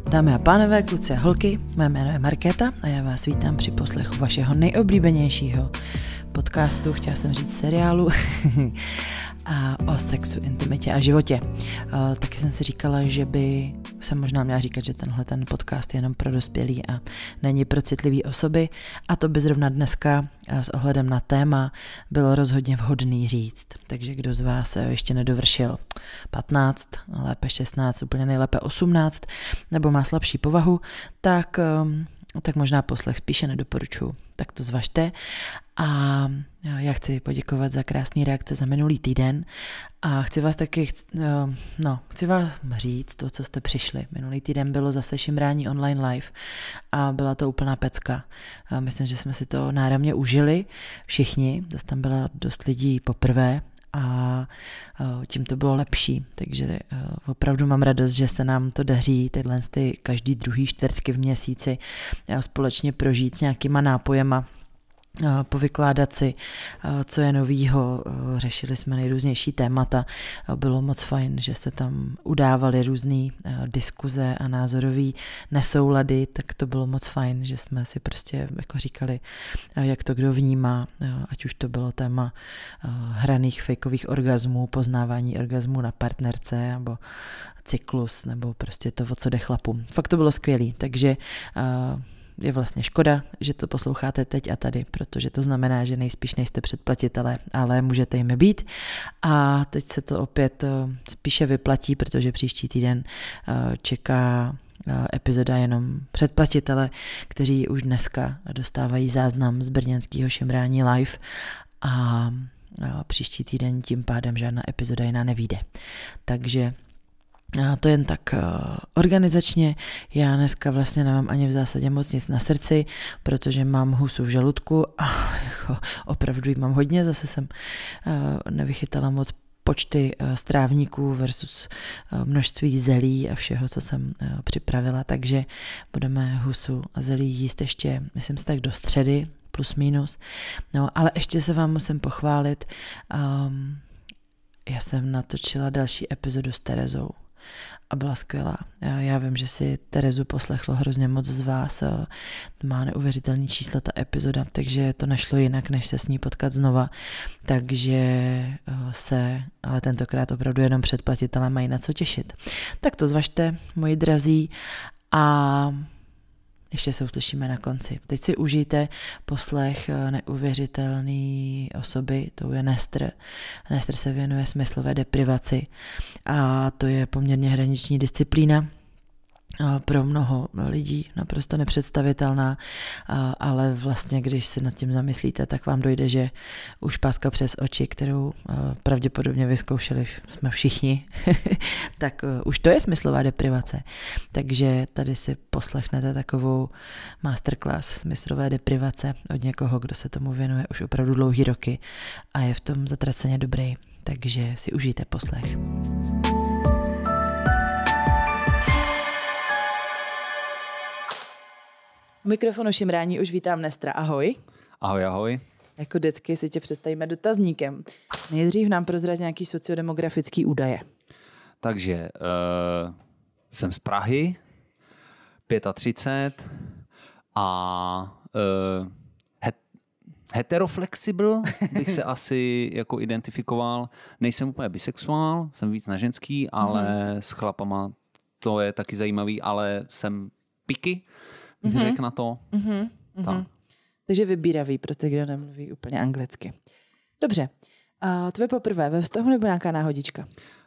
Dámy a pánové, kluci a holky, mé jméno je Markéta a já vás vítám při poslechu vašeho nejoblíbenějšího podcastu, chtěla jsem říct seriálu, a o sexu, intimitě a životě. Taky jsem si říkala, že by se možná měla říkat, že ten podcast je jenom pro dospělý a není pro citlivý osoby, a to by zrovna dneska s ohledem na téma bylo rozhodně vhodný říct. Takže kdo z vás ještě nedovršil 15, lépe 16, úplně nejlépe 18, nebo má slabší povahu, tak možná poslech spíše nedoporučuji. Tak to zvažte. A já chci poděkovat za krásné reakce za minulý týden a chci vás říct to, co jste přišli. Minulý týden bylo zase šimrání online live a byla to úplná pecka. Myslím, že jsme si to náramně užili všichni, zase tam byla dost lidí poprvé a tím to bylo lepší, takže opravdu mám radost, že se nám to daří ty každý druhý čtvrtky v měsíci společně prožít s nějakýma nápojema, povykládat si, co je novýho, řešili jsme nejrůznější témata, bylo moc fajn, že se tam udávaly různé diskuze a názorové nesoulady, tak to bylo moc fajn, že jsme si prostě jako říkali, jak to kdo vnímá, ať už to bylo téma hraných fejkových orgazmů, poznávání orgazmů na partnerce, nebo cyklus, nebo prostě to, o co jde chlapům. Fakt to bylo skvělý, takže je vlastně škoda, že to posloucháte teď a tady, protože to znamená, že nejspíš nejste předplatitelé, ale můžete jimi být. A teď se to opět spíše vyplatí, protože příští týden čeká epizoda jenom předplatitele, kteří už dneska dostávají záznam z brněnského šimrání live a příští týden tím pádem žádná epizoda jiná nevyjde. Takže to jen tak organizačně. Já dneska vlastně nemám ani v zásadě moc nic na srdci, protože mám husu v žaludku a jako opravdu jí mám hodně. Zase jsem nevychytala moc počty strávníků versus množství zelí a všeho, co jsem připravila, takže budeme husu a zelí jíst ještě, myslím si, tak do středy, plus minus. No, ale ještě se vám musím pochválit. Já jsem natočila další epizodu s Terezou a byla skvělá. Já vím, že si Terezu poslechlo hrozně moc z vás. Má neuvěřitelný čísla ta epizoda, takže to nešlo jinak, než se s ní potkat znova. Takže ale tentokrát opravdu jenom předplatitelé mají na co těšit. Tak to zvažte, moji drazí, a ještě se uslyšíme na konci. Teď si užijte poslech neuvěřitelné osoby, to je Nestr. Nestr se věnuje smyslové deprivaci a to je poměrně hraniční disciplína. Pro mnoho lidí naprosto nepředstavitelná, ale vlastně, když si nad tím zamyslíte, tak vám dojde, že už páska přes oči, kterou pravděpodobně vyzkoušeli jsme všichni, tak už to je smyslová deprivace. Takže tady si poslechnete takovou masterclass smyslové deprivace od někoho, kdo se tomu věnuje už opravdu dlouhý roky a je v tom zatraceně dobrý. Takže si užijte poslech. U mikrofonu šimrání už vítám Nestra. Ahoj. Ahoj, ahoj. Jako vždycky si tě představíme dotazníkem. Nejdřív nám prozrať nějaký sociodemografický údaje. Takže jsem z Prahy, 35 a heteroflexible bych se asi jako identifikoval. Nejsem úplně bisexuál, jsem víc na ženský, ale s chlapama to je taky zajímavý, ale jsem picky, řekl na to. Takže vybíravý pro ty, kdo nemluví úplně anglicky. Dobře. Tvoje poprvé ve vztahu nebo nějaká náhodička?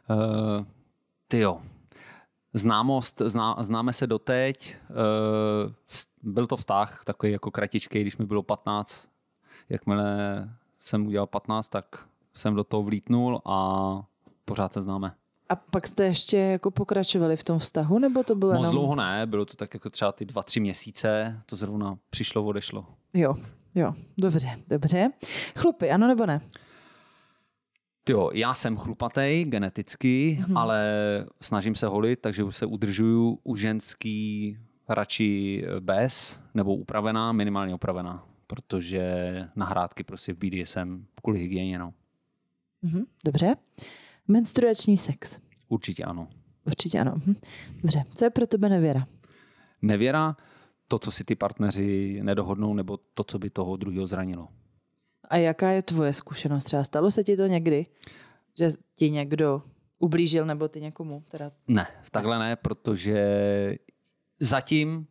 Známe se doteď. Byl to vztah takový jako kratičkej, když mi bylo 15. Jakmile jsem udělal 15, tak jsem do toho vlítnul a pořád se známe. A pak jste ještě jako pokračovali v tom vztahu, nebo to bylo moc dlouho ne, bylo to tak jako třeba ty 2-3 měsíce, to zrovna přišlo, odešlo. Jo, dobře. Chlupy, ano nebo ne? Jo, já jsem chlupatej geneticky, ale snažím se holit, takže už se udržuju u ženský radši bez, nebo upravená, minimálně upravená, protože nahrádky prostě v BDSM kvůli hygieně, no. Dobře. Menstruační sex. Určitě ano. Dobře. Co je pro tebe nevěra? nevěra, to, co si ty partneři nedohodnou, nebo to, co by toho druhého zranilo. A jaká je tvoje zkušenost? Třeba stalo se ti to někdy, že ti někdo ublížil, nebo ty někomu? Teda... Ne, takhle ne, protože zatím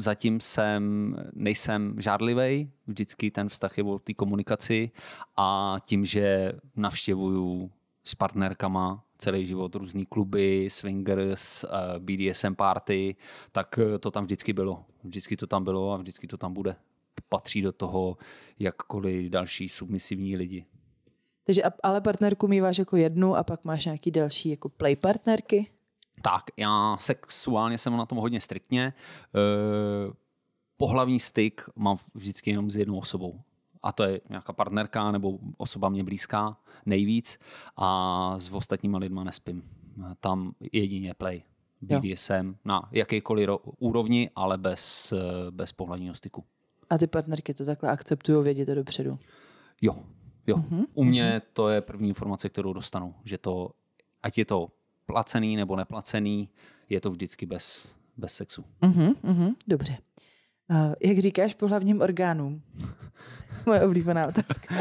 nejsem žárlivej, vždycky ten vztah je o té komunikaci a tím, že navštěvuju s partnerkama celý život různý kluby, swingers, BDSM party, tak to tam vždycky bylo. Vždycky to tam bylo a vždycky to tam bude. Patří do toho jakkoliv další submisivní lidi. Takže ale partnerku míváš jako jednu a pak máš nějaký další jako play partnerky? Tak, já sexuálně jsem na tom hodně striktně. Pohlavní styk mám vždycky jenom s jednou osobou. A to je nějaká partnerka nebo osoba mě blízká nejvíc a s ostatníma lidma nespím. Tam jedině play. BDSM na jakýkoliv úrovni, ale bez pohlavního styku. A ty partnerky to takhle akceptují, vědí to dopředu? Jo. U mě to je první informace, kterou dostanu, že to, ať je to placený nebo neplacený, je to vždycky bez sexu. Dobře. Jak říkáš pohlavním orgánům? Moje oblíbená otázka.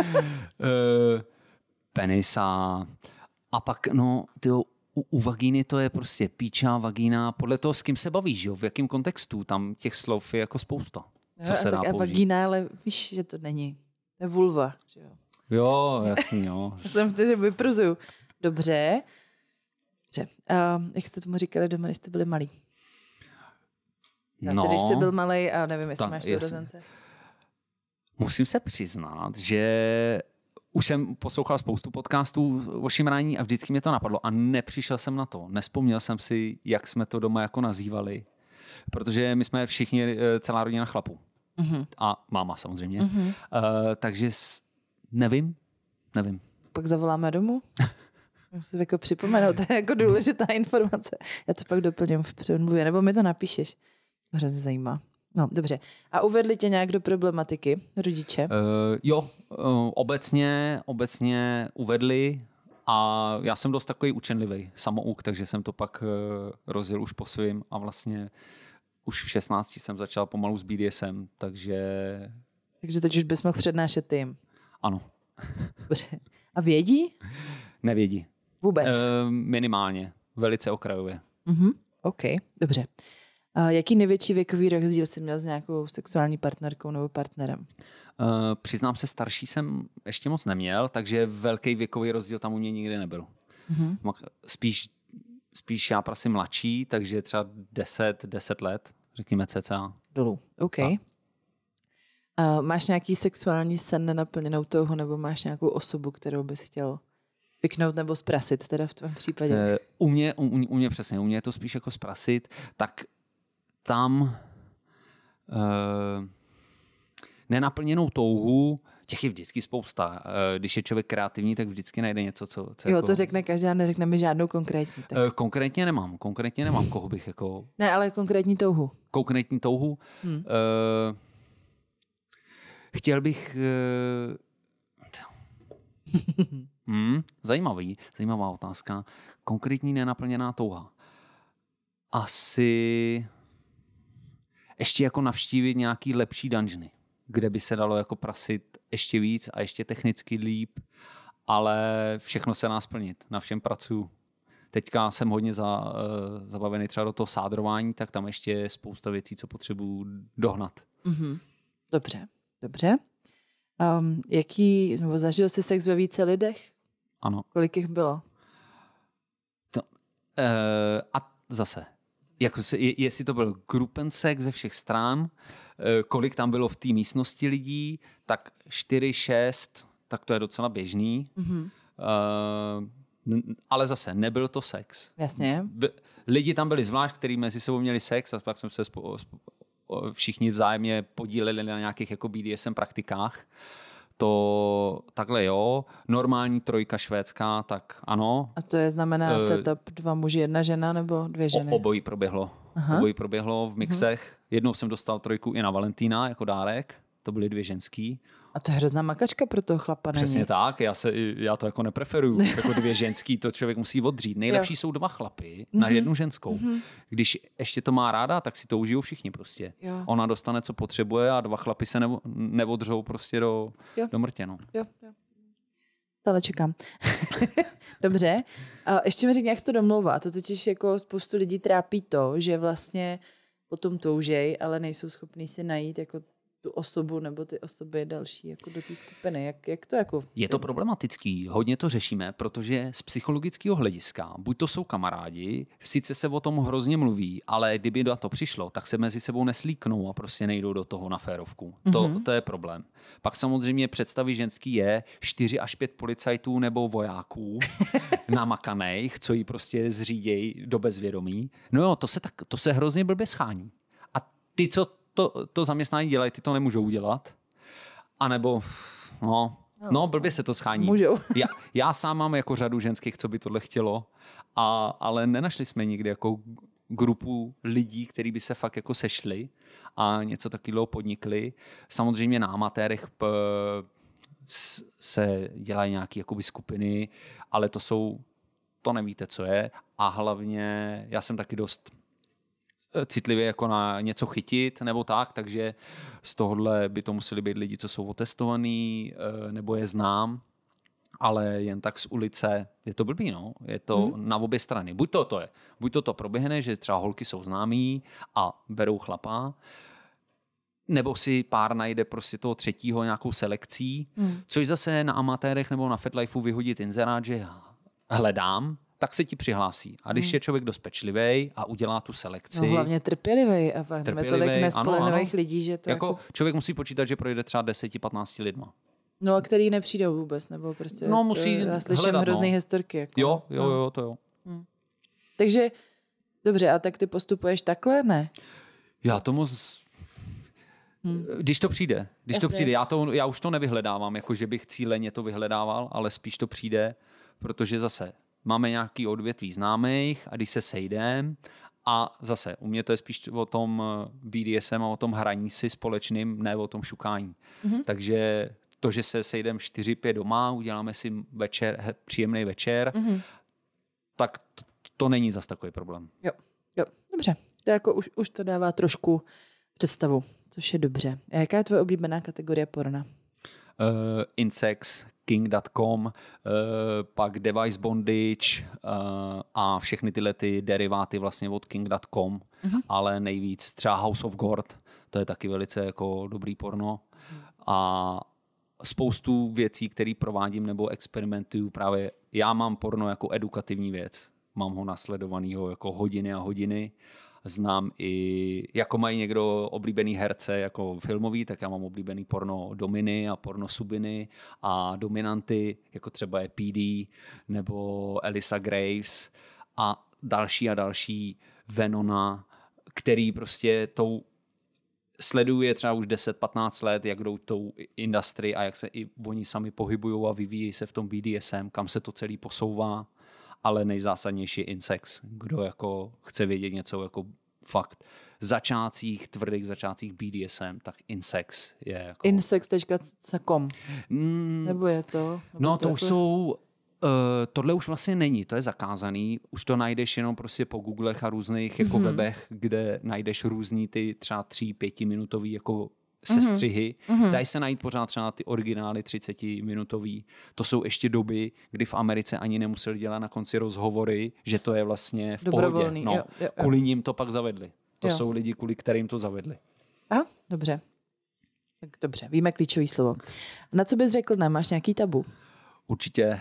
Penis a pak, no, u vagíny to je prostě píča, vagína, podle toho, s kým se bavíš, jo? V jakém kontextu, tam těch slov je jako spousta. Co se dá použít. Vagína, ale víš, že to není. To je vulva, že jo? Jo, jasný, jo. Já jsem to, že vypruzuju. Dobře. Jak jste tomu říkali doma, když jste byli malí? No, když jsi byl malej a nevím, jestli máš sourozence. Musím se přiznat, že už jsem poslouchal spoustu podcastů o šimrání a vždycky mě to napadlo a nepřišel jsem na to. Nespomněl jsem si, jak jsme to doma jako nazývali, protože my jsme všichni celá rodina chlapů. A máma samozřejmě. Takže nevím. Pak zavoláme domů? Musím jako připomenout, to je jako důležitá informace. Já to pak doplním v předmluvě, nebo mi to napíšeš. To hrozně zajímá. No, dobře. A uvedli tě nějak do problematiky rodiče? Jo, obecně uvedli a já jsem dost takový učenlivý samouk, takže jsem to pak rozjel už po svým a vlastně už v 16 jsem začal pomalu s BDSM, takže... Takže teď už bys mohl přednášet tým. Ano. Dobře. A vědí? Nevědí. Vůbec? Minimálně. Velice okrajově. OK, dobře. Jaký největší věkový rozdíl jsi měl s nějakou sexuální partnerkou nebo partnerem? Přiznám se, starší jsem ještě moc neměl, takže velký věkový rozdíl tam u mě nikdy nebyl. Spíš já prosím mladší, takže třeba 10 let, řekněme cca. Dolů, OK. Máš nějaký sexuální sen nenaplněnou touhu, nebo máš nějakou osobu, kterou bys chtěl vyknout nebo zprasit, teda v tvém případě? U mě přesně, u mě je to spíš jako zprasit, tak tam nenaplněnou touhu, těch je vždycky spousta. Když je člověk kreativní, tak vždycky najde něco, co jo, jako... to řekne každý a neřekne mi žádnou konkrétní. Tak. Konkrétně nemám, koho bych jako... Ne, ale konkrétní touhu. Konkrétní touhu? Chtěl bych... Zajímavá otázka. Konkrétní nenaplněná touha. Asi ještě jako navštívit nějaký lepší dungeony, kde by se dalo jako prasit ještě víc a ještě technicky líp, ale všechno se dá splnit. Na všem pracuju. Teďka jsem hodně zabavený třeba do toho sádrování, tak tam ještě je spousta věcí, co potřebuju dohnat. Dobře. Zažil jsi sex ve více lidech? Ano. Kolik jich bylo? A zase, jestli to byl gruppen sex ze všech stran, kolik tam bylo v té místnosti lidí, tak 4, 6, tak to je docela běžný. Ale zase, nebyl to sex. Jasně. Lidi tam byli zvlášť, kteří mezi sebou měli sex a pak jsme se všichni vzájemně podíleli na nějakých jako BDSM praktikách. To takhle jo. Normální 3 švédská, tak ano. A to je znamená setup 2 muži, 1 žena nebo 2 ženy? Obojí proběhlo v mixech. Jednou jsem dostal 3 i na Valentína jako dárek. To byly 2 ženský. A to je hrozná makačka pro toho chlapa. Přesně tak, já to jako nepreferuju. Jako 2 ženský, to člověk musí odřít. Nejlepší jsou 2 chlapy na 1 ženskou. Když ještě to má ráda, tak si to užijou všichni prostě. Jo. Ona dostane, co potřebuje a 2 chlapy se neodřou prostě do mrtě. No. Jo. Stále čekám. Dobře. A ještě mi řekni, jak to domlouvá. To totiž jako spoustu lidí trápí to, že vlastně potom toužej, ale nejsou schopní si najít jako tu osobu nebo ty osoby další jako do té skupiny. Jak to jako... Je to problematický, hodně to řešíme, protože z psychologického hlediska, buď to jsou kamarádi, sice se o tom hrozně mluví, ale kdyby do to přišlo, tak se mezi sebou neslíknou a prostě nejdou do toho na férovku. To je problém. Pak samozřejmě představy ženský je 4 až 5 policajtů nebo vojáků namakaných, co jí prostě zřídějí do bezvědomí. No jo, to se hrozně blbě schání. A ty, co to zaměstnání dělají, ty to nemůžou udělat. A nebo, blbě se to schání. Můžou. Já sám mám jako řadu ženských, co by tohle chtělo, ale nenašli jsme nikdy jako grupu lidí, kteří by se fakt jako sešli a něco takového podnikli. Samozřejmě na amatérech se dělají nějaké jakoby skupiny, ale to nevíte, co je. A hlavně já jsem taky dost citlivě jako na něco chytit nebo tak, takže z tohohle by to museli být lidi, co jsou otestovaný, nebo je znám, ale jen tak z ulice je to blbý, no. Je to na obě strany. Buď to proběhne, že třeba holky jsou známí a berou chlapa, nebo si pár najde prostě toho 3. nějakou selekcí, což zase na amatérech nebo na FetLifeu vyhodit inzerát, že hledám, tak se ti přihlásí. A když je člověk dost pečlivý a udělá tu selekci... No hlavně trpělivý a fakt máme tolik nespolehlivých lidí, že to jako... Člověk musí počítat, že projde třeba 10-15 lidma. No a který nepřijdou vůbec, nebo prostě... No musí já slyším hledat, hrozný historky. Jako, jo, to jo. Takže, dobře, a tak ty postupuješ takhle, ne? Já to moc... Když to přijde, já už to nevyhledávám, jako že bych cíleně to vyhledával, ale spíš to přijde, protože zase máme nějaký odvětví známých a když se sejdeme a zase u mě to je spíš o tom BDSM a o tom hraní si společným, ne o tom šukání. Takže to, že se sejdeme 4-5 doma, uděláme si příjemný večer, tak to není zas takový problém. Jo, dobře. To jako už to dává trošku představu, což je dobře. A jaká je tvoje oblíbená kategorie porna? Insex, King.com, pak Device Bondage a všechny tyhle ty deriváty vlastně od King.com, ale nejvíc třeba House of God, to je taky velice jako dobrý porno a spoustu věcí, které provádím nebo experimentuju právě. Já mám porno jako edukativní věc, mám ho nasledovanýho jako hodiny a hodiny. Znám i, jako mají někdo oblíbený herce jako filmový, tak já mám oblíbený porno dominy a porno subiny a dominanty, jako třeba je PD nebo Elisa Graves a další Venona, který prostě sleduje třeba už 10-15 let, jak jdou tou industry a jak se i oni sami pohybují a vyvíjí se v tom BDSM, kam se to celý posouvá. Ale nejzásadnější je Insex. Kdo jako chce vědět něco jako fakt tvrdých začátcích BDSM, tak Insex je jako... Insex.com Nebo je to? No to už jsou... tohle už vlastně není, to je zakázaný. Už to najdeš jenom prostě po Googlech a různých jako webech, kde najdeš různý ty třeba 3-5 minutový jako sestřihy. Dají se najít pořád třeba ty originály 30-minutový. To jsou ještě doby, kdy v Americe ani nemuseli dělat na konci rozhovory, že to je vlastně v pohodě. No, jo. Kvůli ním to pak zavedli. To jsou lidi, kvůli kterým to zavedli. Dobře. Tak dobře, víme klíčový slovo. Na co bys řekl, nemáš nějaký tabu? Určitě.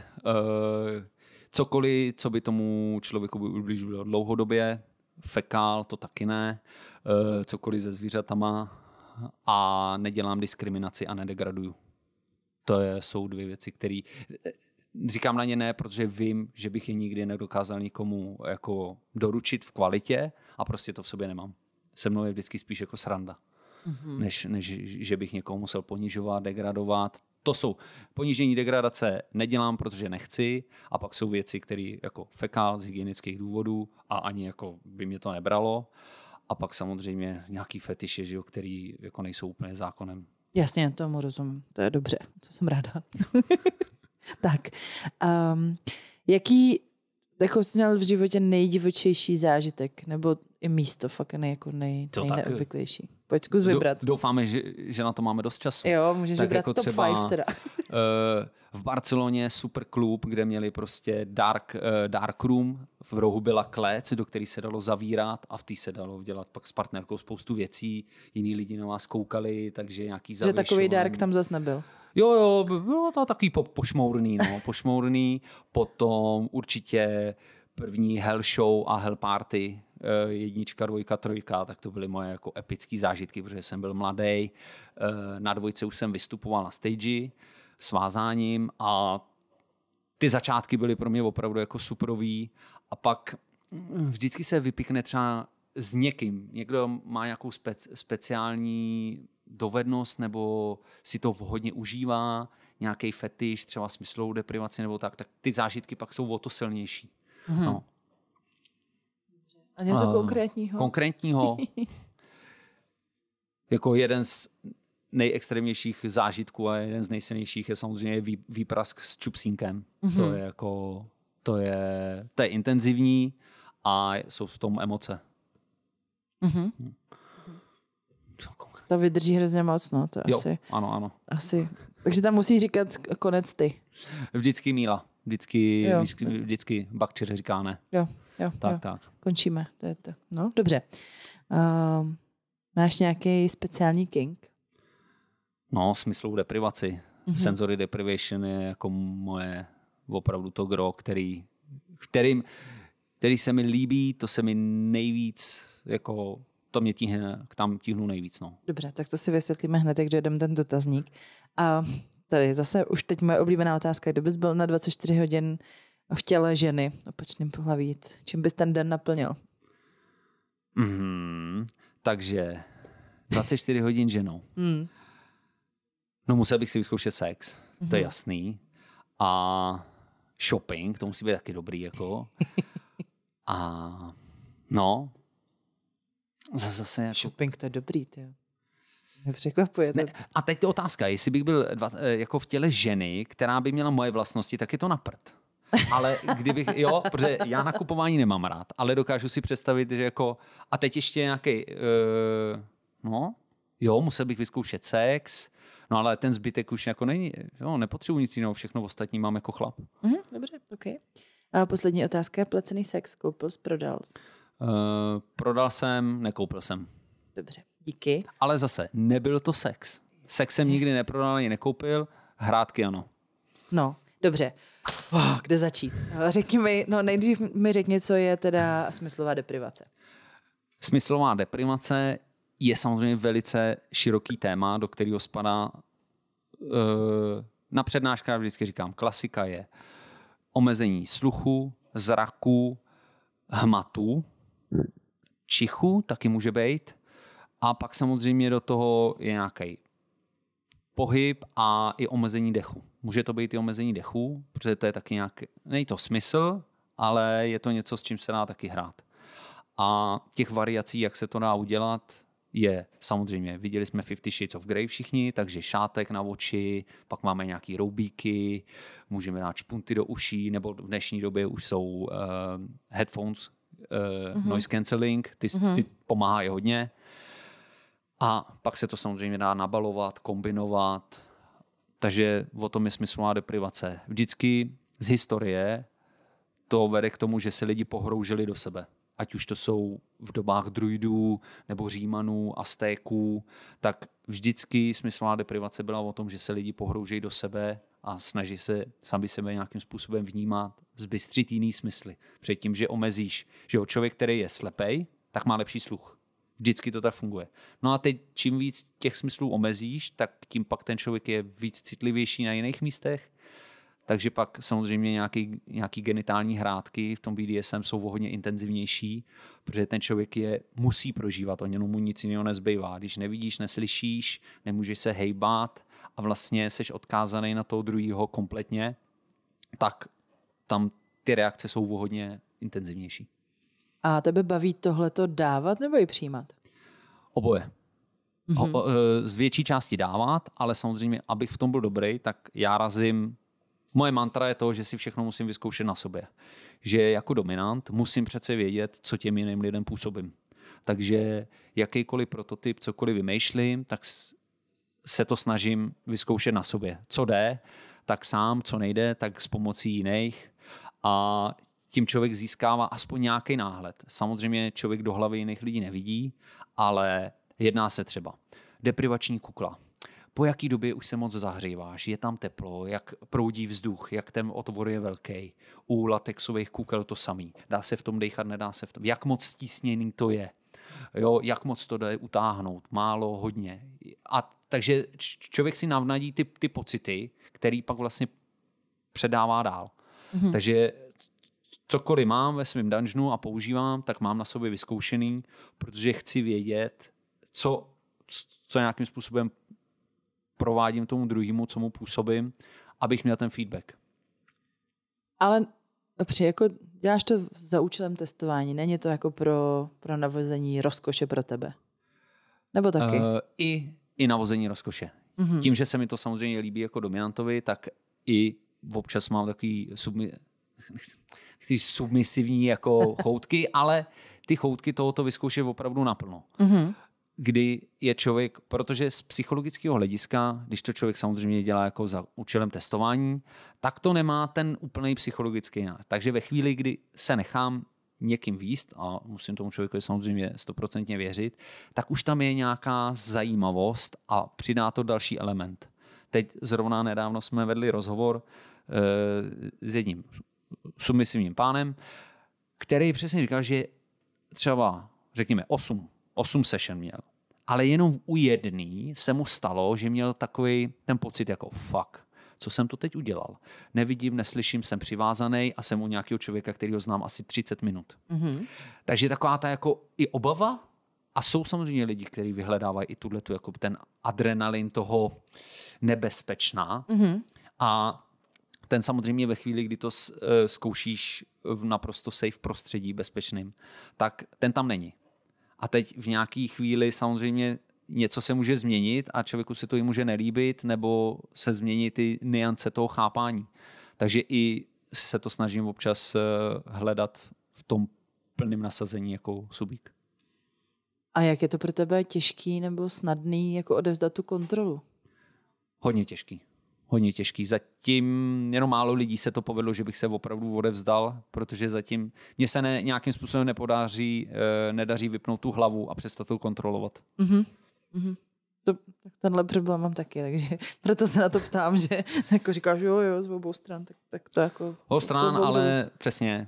Cokoliv, co by tomu člověku ubližilo dlouhodobě, fekál, to taky ne. Cokoliv se zvířatama, a nedělám diskriminaci a nedegraduju. To jsou 2 věci, které říkám na ně ne, protože vím, že bych je nikdy nedokázal nikomu jako doručit v kvalitě a prostě to v sobě nemám. Se mnou je vždycky spíš jako sranda, než že bych někoho musel ponižovat, degradovat. To jsou ponížení, degradace nedělám, protože nechci a pak jsou věci, které jako fekál z hygienických důvodů a ani jako by mě to nebralo. A pak samozřejmě nějaký fetiše, který jako nejsou úplně zákonem Jasně, tomu rozumím. To je dobře, to jsem ráda. Tak, jaký jako jsi měl v životě nejdivočejší zážitek? Nebo i místo fakt nejneobvyklejší? Pojď zkus vybrat. Doufáme, že na to máme dost času. Jo, můžeš tak vybrat jako top třeba 5 teda. V Barceloně super klub, kde měli prostě dark room. V rohu byla klec, do který se dalo zavírat a v té se dalo dělat pak s partnerkou spoustu věcí. Jiní lidi na vás koukali, takže nějaký zavěšování. Že takový dark tam zas nebyl. Jo, bylo to takový pošmourný. Potom určitě první Hell Show a Hell Party, 1, 2, 3, tak to byly moje jako epické zážitky, protože jsem byl mladý. Na 2 už jsem vystupoval na stage s vázáním a ty začátky byly pro mě opravdu jako superový a pak vždycky se vypikne třeba s někým. Někdo má nějakou speciální dovednost nebo si to hodně užívá, nějaký fetiš, třeba smyslovou deprivaci nebo tak ty zážitky pak jsou o to silnější. No. A něco konkrétního? Konkrétního? Jako jeden z nejextrémnějších zážitků a jeden z nejsilnějších je samozřejmě výprask s čupsínkem. To je intenzivní a jsou v tom emoce. To vydrží hrozně moc, no. To jo, asi, ano. Asi. Takže tam musí říkat konec ty. Vždycky Míla. Vždycky Bakčeř říká ne. Jo. Tak. Končíme. To je to. No, dobře. Máš nějaký speciální kink? No, smyslovou deprivaci. Sensory deprivation je jako moje opravdu to gro, který se mi líbí, to se mi nejvíc, jako to mě tíhnu nejvíc. No. Dobře, tak to si vysvětlíme hned, jak dojedeme ten dotazník. A tady zase už teď moje oblíbená otázka. Kdo bys byl na 24 hodin v těle ženy, opačným pohlaví, čím bys ten den naplnil? Takže 24 hodin ženou. No musel bych si vyzkoušet sex, to je jasný. A shopping, to musí být taky dobrý, jako. A no, zase jako... Shopping, to je dobrý, ty. Nepřekvapuje to. Ne, a teď to otázka, jestli bych byl jako v těle ženy, která by měla moje vlastnosti, tak je to na prd. Ale kdybych, protože já nakupování nemám rád, ale dokážu si představit, že jako, a teď ještě nějaký, musel bych vyzkoušet sex, no ale ten zbytek už jako není, nepotřebuji nic jiného, všechno ostatní mám jako chlap. Dobře, ok. A poslední otázka, placený sex, koupil jsi, prodal jsi? Prodal jsem, nekoupil jsem. Dobře, díky. Ale zase, nebyl to sex. Sex jsem nikdy neprodal ani nekoupil, hrátky ano. No, dobře. Kde začít? Nejdřív mi řekni, co je teda smyslová deprivace. Smyslová deprivace je samozřejmě velice široký téma, do kterého spadá na přednáškách vždycky říkám, klasika je omezení sluchu, zraku, hmatu, čichu taky může být a pak samozřejmě do toho je nějaký pohyb a i omezení dechu. Může to být i omezení dechu, protože to je taky nějaký, není to smysl, ale je to něco, s čím se dá taky hrát. A těch variací, jak se to dá udělat, je samozřejmě, viděli jsme 50 Shades of Grey všichni, takže šátek na oči, pak máme nějaký roubíky, můžeme dát špunty do uší, nebo v dnešní době už jsou headphones, noise cancelling, ty pomáhají hodně. A pak se to samozřejmě dá nabalovat, kombinovat, takže o tom je smyslová deprivace. Vždycky z historie to vede k tomu, že se lidi pohroužili do sebe. Ať už to jsou v dobách druidů nebo Římanů, Aztéků, tak vždycky smyslová deprivace byla o tom, že se lidi pohroužejí do sebe a snaží se sami sebe nějakým způsobem vnímat, zbystřit jiný smysly. Předtím, že omezíš, že člověk, který je slepej, tak má lepší sluch. Vždycky to tak funguje. No a teď čím víc těch smyslů omezíš, tak tím pak ten člověk je víc citlivější na jiných místech. Takže pak samozřejmě nějaký genitální hrátky v tom BDSM jsou hodně intenzivnější, protože ten člověk je musí prožívat, o němu mu nic jiného nezbývá. Když nevidíš, neslyšíš, nemůžeš se hejbat a vlastně seš odkázaný na toho druhého kompletně, tak tam ty reakce jsou hodně intenzivnější. A tebe baví tohleto dávat nebo i přijímat? Oboje. z větší části dávat, ale samozřejmě, abych v tom byl dobrý, tak já razím. Moje mantra je to, že si všechno musím vyzkoušet na sobě. Že jako dominant musím přece vědět, co těm jiným lidem působím. Takže jakýkoliv prototyp, cokoliv vymýšlím, tak se to snažím vyzkoušet na sobě. Co jde, tak sám, co nejde, tak s pomocí jiných. A tím člověk získává aspoň nějaký náhled. Samozřejmě člověk do hlavy jiných lidí nevidí, ale jedná se třeba deprivační kukla. Po jaký době už se moc zahříváš, je tam teplo, jak proudí vzduch, jak ten otvor je velký. U latexových kukel to samý. Dá se v tom dejchat, nedá se v tom. Jak moc stísněný to je. Jo, jak moc to jde utáhnout. Málo, hodně. A takže člověk si navnadí ty pocity, který pak vlastně předává dál. Takže cokoliv mám ve svém dungeonu a používám, tak mám na sobě vyzkoušený, protože chci vědět, co nějakým způsobem provádím tomu druhému, co mu působím, abych měl ten feedback. Ale jako děláš to za účelem testování, není to jako pro navození rozkoše pro tebe? Nebo taky? I navození rozkoše. Tím, že se mi to samozřejmě líbí jako dominantovi, tak i občas mám takový submisivní jako choutky, ale ty choutky tohoto vyzkoušet opravdu naplno. Kdy je člověk, protože z psychologického hlediska, když to člověk samozřejmě dělá jako za účelem testování, tak to nemá ten úplný psychologický náhled. Takže ve chvíli, kdy se nechám někým víst, a musím tomu člověku samozřejmě 100% věřit, tak už tam je nějaká zajímavost a přidá to další element. Teď zrovna nedávno jsme vedli rozhovor s jedním submisivním pánem, který přesně říkal, že třeba, řekněme, 8 session měl. Ale jenom u jedný se mu stalo, že měl takový ten pocit jako fuck, co jsem to teď udělal. Nevidím, neslyším, jsem přivázaný a jsem u nějakého člověka, kterýho znám asi 30 minut. Takže taková ta jako i obava a jsou samozřejmě lidi, kteří vyhledávají i tuhletu jako ten adrenalin toho nebezpečná a ten samozřejmě ve chvíli, kdy to zkoušíš v naprosto safe prostředí bezpečným, tak ten tam není. A teď v nějaký chvíli samozřejmě něco se může změnit a člověku se to i může nelíbit nebo se změní ty nuance toho chápání. Takže i se to snažím občas hledat v tom plném nasazení jako subík. A jak je to pro tebe těžký nebo snadný jako odevzdat tu kontrolu? Hodně těžký. Zatím jenom málo lidí se to povedlo, že bych se opravdu odevzdal, protože zatím mě se nějakým způsobem nedaří vypnout tu hlavu a přestat to kontrolovat. Tenhle problém mám taky, takže proto se na to ptám, že jako říkáš, jo, z obou stran, tak to jako... Obou stran, ale přesně.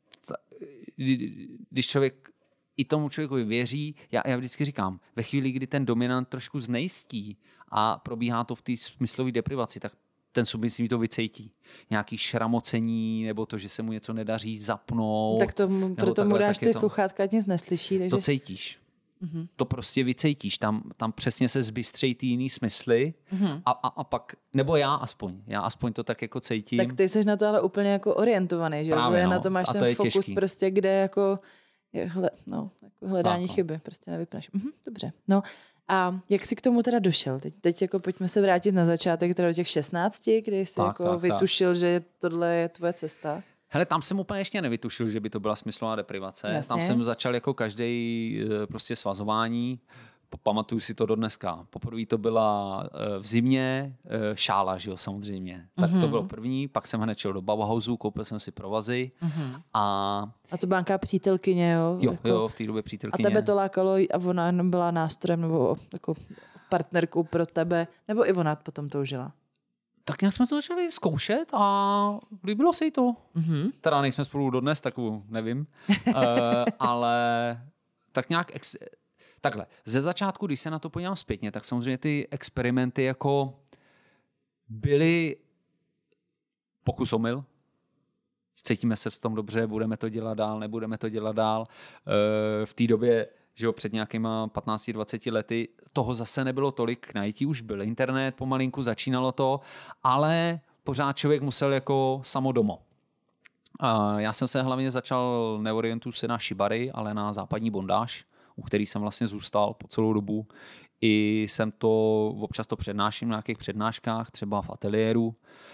Když člověk i tomu člověku věří, já vždycky říkám, ve chvíli, kdy ten dominant trošku znejistí a probíhá to v té smyslové deprivaci, tak ten submisivní to vycejtí. Nějaký šramocení, nebo to, že se mu něco nedaří zapnout. Tak proto mu dáš ty sluchátka, ať nic neslyší. Takže... To cítíš. To prostě vycejtíš. Tam přesně se zbystřejí ty jiný smysly a pak, nebo já aspoň to tak jako cítím. Tak ty jsi na to ale úplně jako orientovaný, že? Právě, na to máš ten fokus těžký. prostě, kde jako hledání chyby, prostě nevypneš. Dobře. No a jak jsi k tomu teda došel? Teď jako pojďme se vrátit na začátek, teda do těch 16, kdy jsi vytušil, že tohle je tvoje cesta. Hele, tam jsem úplně ještě nevytušil, že by to byla smyslová deprivace. Jasně. Tam jsem začal jako každý prostě svazování. Pamatuju si to do dneska. Poprvé to byla v zimě šála, že jo, samozřejmě. Tak to bylo první, pak jsem hned šel do Bauhausu, koupil jsem si provazy a to byla nějaká přítelkyně, jo? Jo, v té době přítelkyně. A tebe to lákalo a ona jenom byla nástrojem nebo jako partnerkou pro tebe, nebo i ona potom toužila? Tak nějak jsme to začali zkoušet a líbilo se jí to. Teda nejsme spolu dodnes, tak nevím. Ale tak nějak... Takhle, ze začátku, když se na to podívám zpětně, tak samozřejmě ty experimenty jako byly pokus omyl. Cítíme se v tom dobře, budeme to dělat dál, nebudeme to dělat dál. V té době, že jo, před nějakýma 15-20 lety, toho zase nebylo tolik k najítí, už byl internet, pomalinku začínalo to, ale pořád člověk musel jako samodomo. Já jsem se hlavně začal, neorientuju se na shibari, ale na západní bondáž, u který jsem vlastně zůstal po celou dobu. I jsem to, občas to přednáším na nějakých přednáškách, třeba v ateliéru,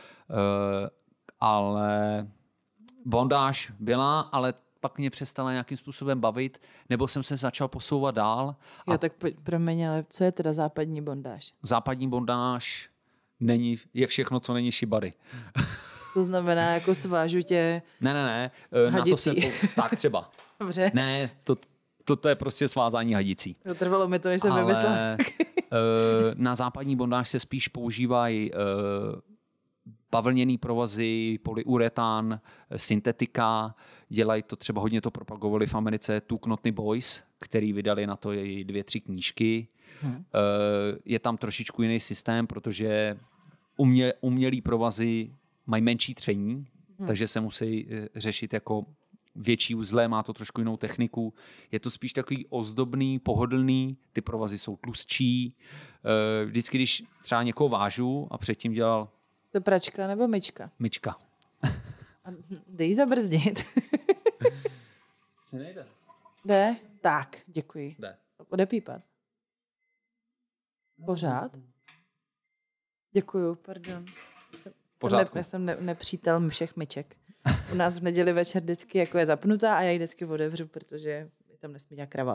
ale bondáž byla, ale pak mě přestala nějakým způsobem bavit, nebo jsem se začal posouvat dál. Jo, tak promiň, ale co je teda západní bondáž? Západní bondáž je všechno, co není shibari. To znamená, jako svážu tě Ne, na to se tak třeba. Dobře. Ne, to je prostě svázání hadicí. To trvalo mi to, než jsem vymyslela. Na západní bondáž se spíš používají bavlněný provazy, polyuretán, syntetika. Dělají to, třeba hodně to propagovali v Americe Two Knotny Boys, který vydali na to i 2-3 knížky. Je tam trošičku jiný systém, protože umělý provazy mají menší tření, takže se musí řešit jako větší uzle, má to trošku jinou techniku. Je to spíš takový ozdobný, pohodlný, ty provazy jsou tlustší. Vždycky, když třeba někoho vážu a předtím dělal... To pračka nebo myčka? Myčka. A dej zabrzdit. Se nejde. Jde? Tak, děkuji. Jde. Odepípat. Pořád? Děkuju, pardon. Já jsem nepřítel všech myček. U nás v neděli večer vždycky jako je zapnutá a já ji vždycky otevřu, protože mi tam nesmí nějak kraval.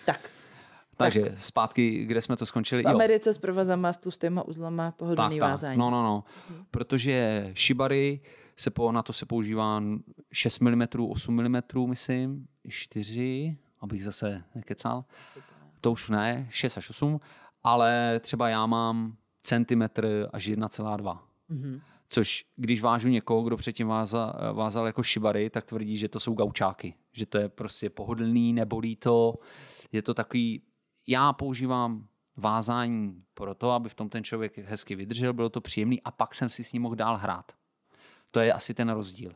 Takže zpátky, kde jsme to skončili. V Americe s provazama, s tlustýma uzlama, pohodlný vázání. No. Protože shibari, na to se používá 6 mm, 8 mm, myslím, 4, abych zase nekecal. To už ne, 6 až 8, ale třeba já mám centimetr až 1,2. Což když vážu někoho, kdo předtím vázal jako shibari, tak tvrdí, že to jsou gaučáky. Že to je prostě pohodlný, nebolí to. Je to takový... Já používám vázání proto, aby v tom ten člověk hezky vydržel, bylo to příjemný a pak jsem si s ním mohl dál hrát. To je asi ten rozdíl.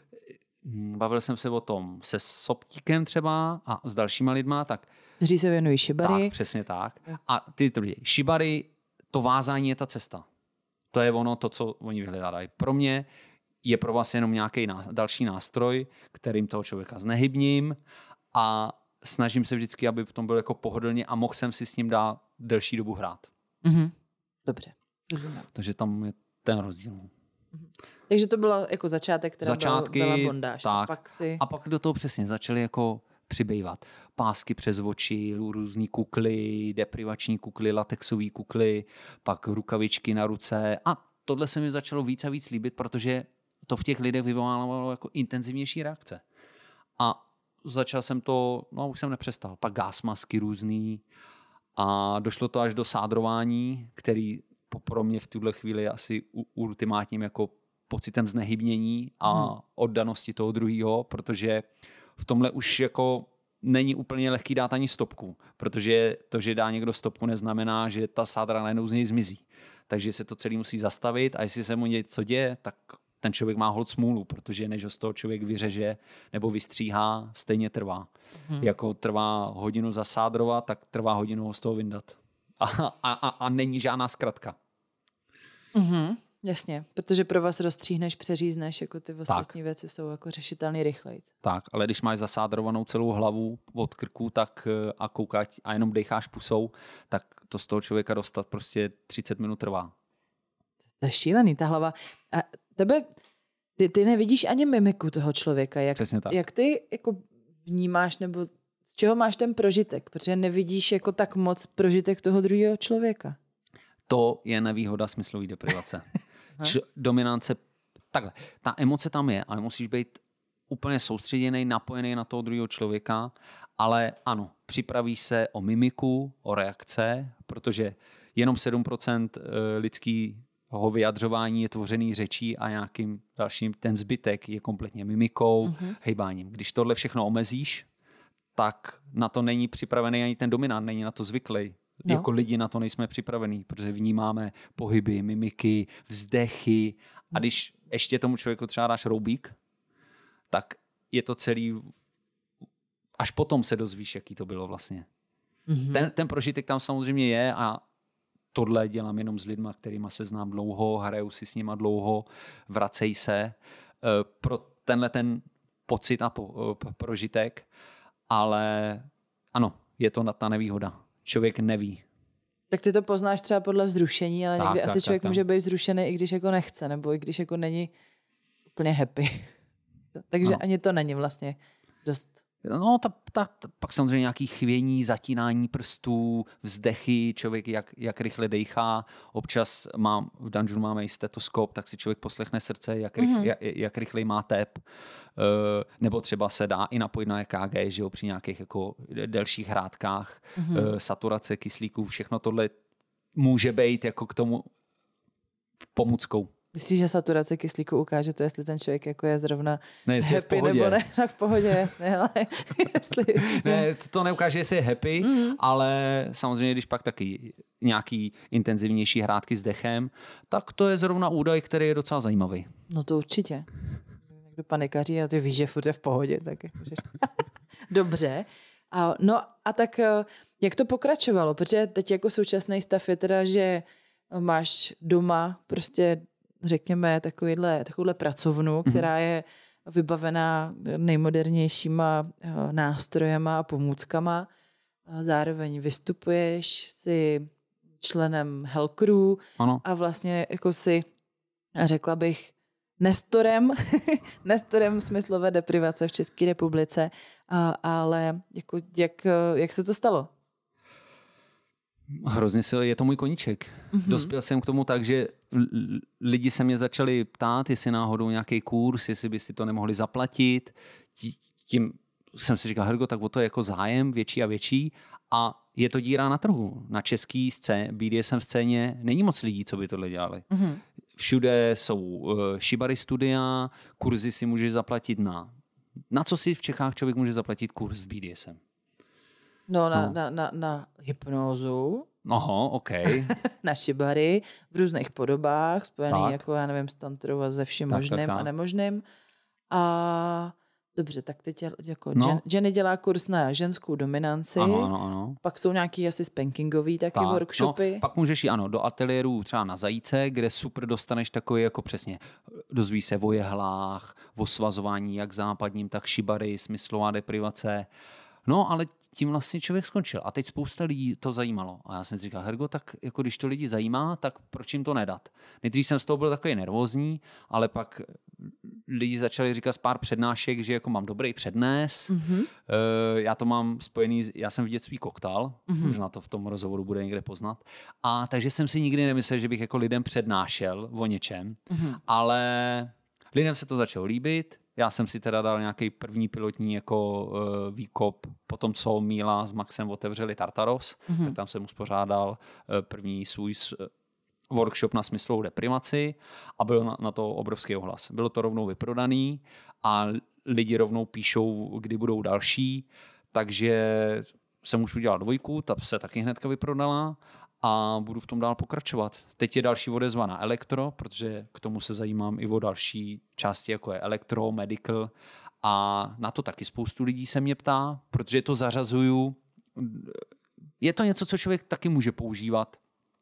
Bavil jsem se o tom se Sobtíkem třeba a s dalšíma lidma, tak... Kteří se věnují shibari. Tak, přesně tak. A ty tvrdí, shibari, to vázání je ta cesta. To je ono, to, co oni vyhledávají. Pro mě je pro vás jenom nějaký další nástroj, kterým toho člověka znehybním a snažím se vždycky, aby v tom byl jako pohodlně a mohl jsem si s ním dát delší dobu hrát. Dobře. Rozumím. Takže tam je ten rozdíl. Takže to bylo jako začátek, která byla bondáž. Tak. A pak do toho přesně začaly jako přibývat pásky přes oči, různý kukly, deprivační kukly, latexové kukly, pak rukavičky na ruce a tohle se mi začalo víc a víc líbit, protože to v těch lidech vyvolávalo jako intenzivnější reakce. A začal jsem to, už jsem nepřestal, pak gásmasky různý a došlo to až do sádrování, který pro mě v tuhle chvíli je asi ultimátním jako pocitem znehybnění a oddanosti toho druhého, protože v tomhle už jako není úplně lehký dát ani stopku, protože to, že dá někdo stopku, neznamená, že ta sádra najednou z něj zmizí. Takže se to celý musí zastavit a jestli se mu něco děje, tak ten člověk má holt smůlu, protože než ho z toho člověk vyřeže nebo vystříhá, stejně trvá. Jako trvá hodinu zasádrovat, tak trvá hodinu ho z toho vyndat. A není žádná zkratka. Jasně, protože pro vás rozstříhneš, přeřízneš, jako ty ostatní věci jsou jako řešitelný rychleji. Tak, ale když máš zasádrovanou celou hlavu od krku tak a koukáš a jenom decháš pusou, tak to z toho člověka dostat prostě 30 minut trvá. To je šílený, ta hlava. A ty nevidíš ani mimiku toho člověka. Jak ty jako vnímáš, nebo z čeho máš ten prožitek? Protože nevidíš jako tak moc prožitek toho druhého člověka. To je nevýhoda smyslové deprivace. Dominance, takhle, ta emoce tam je, ale musíš být úplně soustředěný, napojený na toho druhého člověka, ale ano, připravíš se o mimiku, o reakce, protože jenom 7% lidského vyjadřování je tvořený řečí a nějakým dalším, ten zbytek je kompletně mimikou, hejbáním. Když tohle všechno omezíš, tak na to není připravený ani ten dominant, není na to zvyklý. No. Jako lidi na to nejsme připravení, protože vnímáme pohyby, mimiky, vzdechy a když ještě tomu člověku třeba dáš roubík, tak je to celý, až potom se dozvíš, jaký to bylo vlastně. Ten prožitek tam samozřejmě je a tohle dělám jenom s lidma, kterýma se znám dlouho, hraju si s nima dlouho, vracej se pro tenhle ten pocit a prožitek, ale ano, je to ta nevýhoda. Člověk neví, Tak ty to poznáš třeba podle vzrušení, ale někdy asi člověk může být vzrušený, i když jako nechce, nebo i když jako není úplně happy. Takže ani to není vlastně dost... No, pak samozřejmě nějaký chvění, zatínání prstů, vzdechy, člověk jak rychle dejchá. Občas v dungeonu máme i stetoskop, tak si člověk poslechne srdce, jak rychle má tep. Nebo třeba se dá i napojit na EKG, že jo, při nějakých jako delších hrádkách, saturace kyslíků, všechno tohle může být jako k tomu pomůckou. Myslíš, že saturace kyslíku ukáže to, jestli ten člověk jako je zrovna happy nebo ne? Tak v pohodě, jasně, ale jestli... Ne, to neukáže, jestli je happy, ale samozřejmě, když pak taky nějaký intenzivnější hrádky s dechem, tak to je zrovna údaj, který je docela zajímavý. No to určitě. Někdo panikaří a ty víš, že furt je v pohodě, tak je dobře. No a tak jak to pokračovalo? Protože teď jako současný stav je teda, že máš doma prostě řekněme takovouhle pracovnu, která je vybavená nejmodernějšíma nástrojema a pomůckama. Zároveň vystupuješ, jsi členem Hell Crew a vlastně jako si, řekla bych, nestorem smyslové deprivace v České republice, ale jako, jak se to stalo? Hrozně je to můj koníček. Dospěl jsem k tomu tak, že lidi se mě začali ptát, jestli náhodou nějaký kurz, jestli by si to nemohli zaplatit. Tím jsem si říkal, Hergo, tak o to je jako zájem větší a větší a je to díra na trhu. Na český BDSM scéně není moc lidí, co by tohle dělali. Všude jsou shibari studia, kurzy si můžeš zaplatit na co si v Čechách člověk může zaplatit kurz v BDSM? No, na hypnózu. Aha, OK. Na shibari v různých podobách, spojený jako, já nevím, s tantrou a ze vším možným a nemožným. A dobře, tak teď jako Jenny dělá kurz na ženskou dominanci. Ano. Pak jsou nějaký asi spankingový taky workshopy. No, pak můžeš jít do ateliéru třeba na Zajíce, kde super dostaneš takový jako přesně, dozvíš se o jehlách, o svazování jak západním, tak shibari, smyslová deprivace. No, ale tím vlastně člověk skončil. A teď spousta lidí to zajímalo. A já jsem si říkal, Hergo, tak jako když to lidi zajímá, tak proč jim to nedat? Nejdřív jsem z toho byl takový nervózní, ale pak lidi začali říkat z pár přednášek, že jako mám dobrý přednes. Já to mám spojený, já jsem v dětství koktal, možná to v tom rozhovoru bude někde poznat. A takže jsem si nikdy nemyslel, že bych jako lidem přednášel o něčem, ale lidem se to začalo líbit. Já jsem si teda dal nějaký první pilotní jako výkop po tom, co Míla s Maxem otevřeli Tartaros, tak tam jsem uspořádal první svůj workshop na smyslovou deprivaci a byl na to obrovský ohlas. Bylo to rovnou vyprodaný a lidi rovnou píšou, kdy budou další, takže jsem už udělal 2, ta se taky hnedka vyprodala a budu v tom dál pokračovat. Teď je další odezva na elektro, protože k tomu se zajímám i o další části, jako je elektro, medical a na to taky spoustu lidí se mě ptá, protože to zařazuju. Je to něco, co člověk taky může používat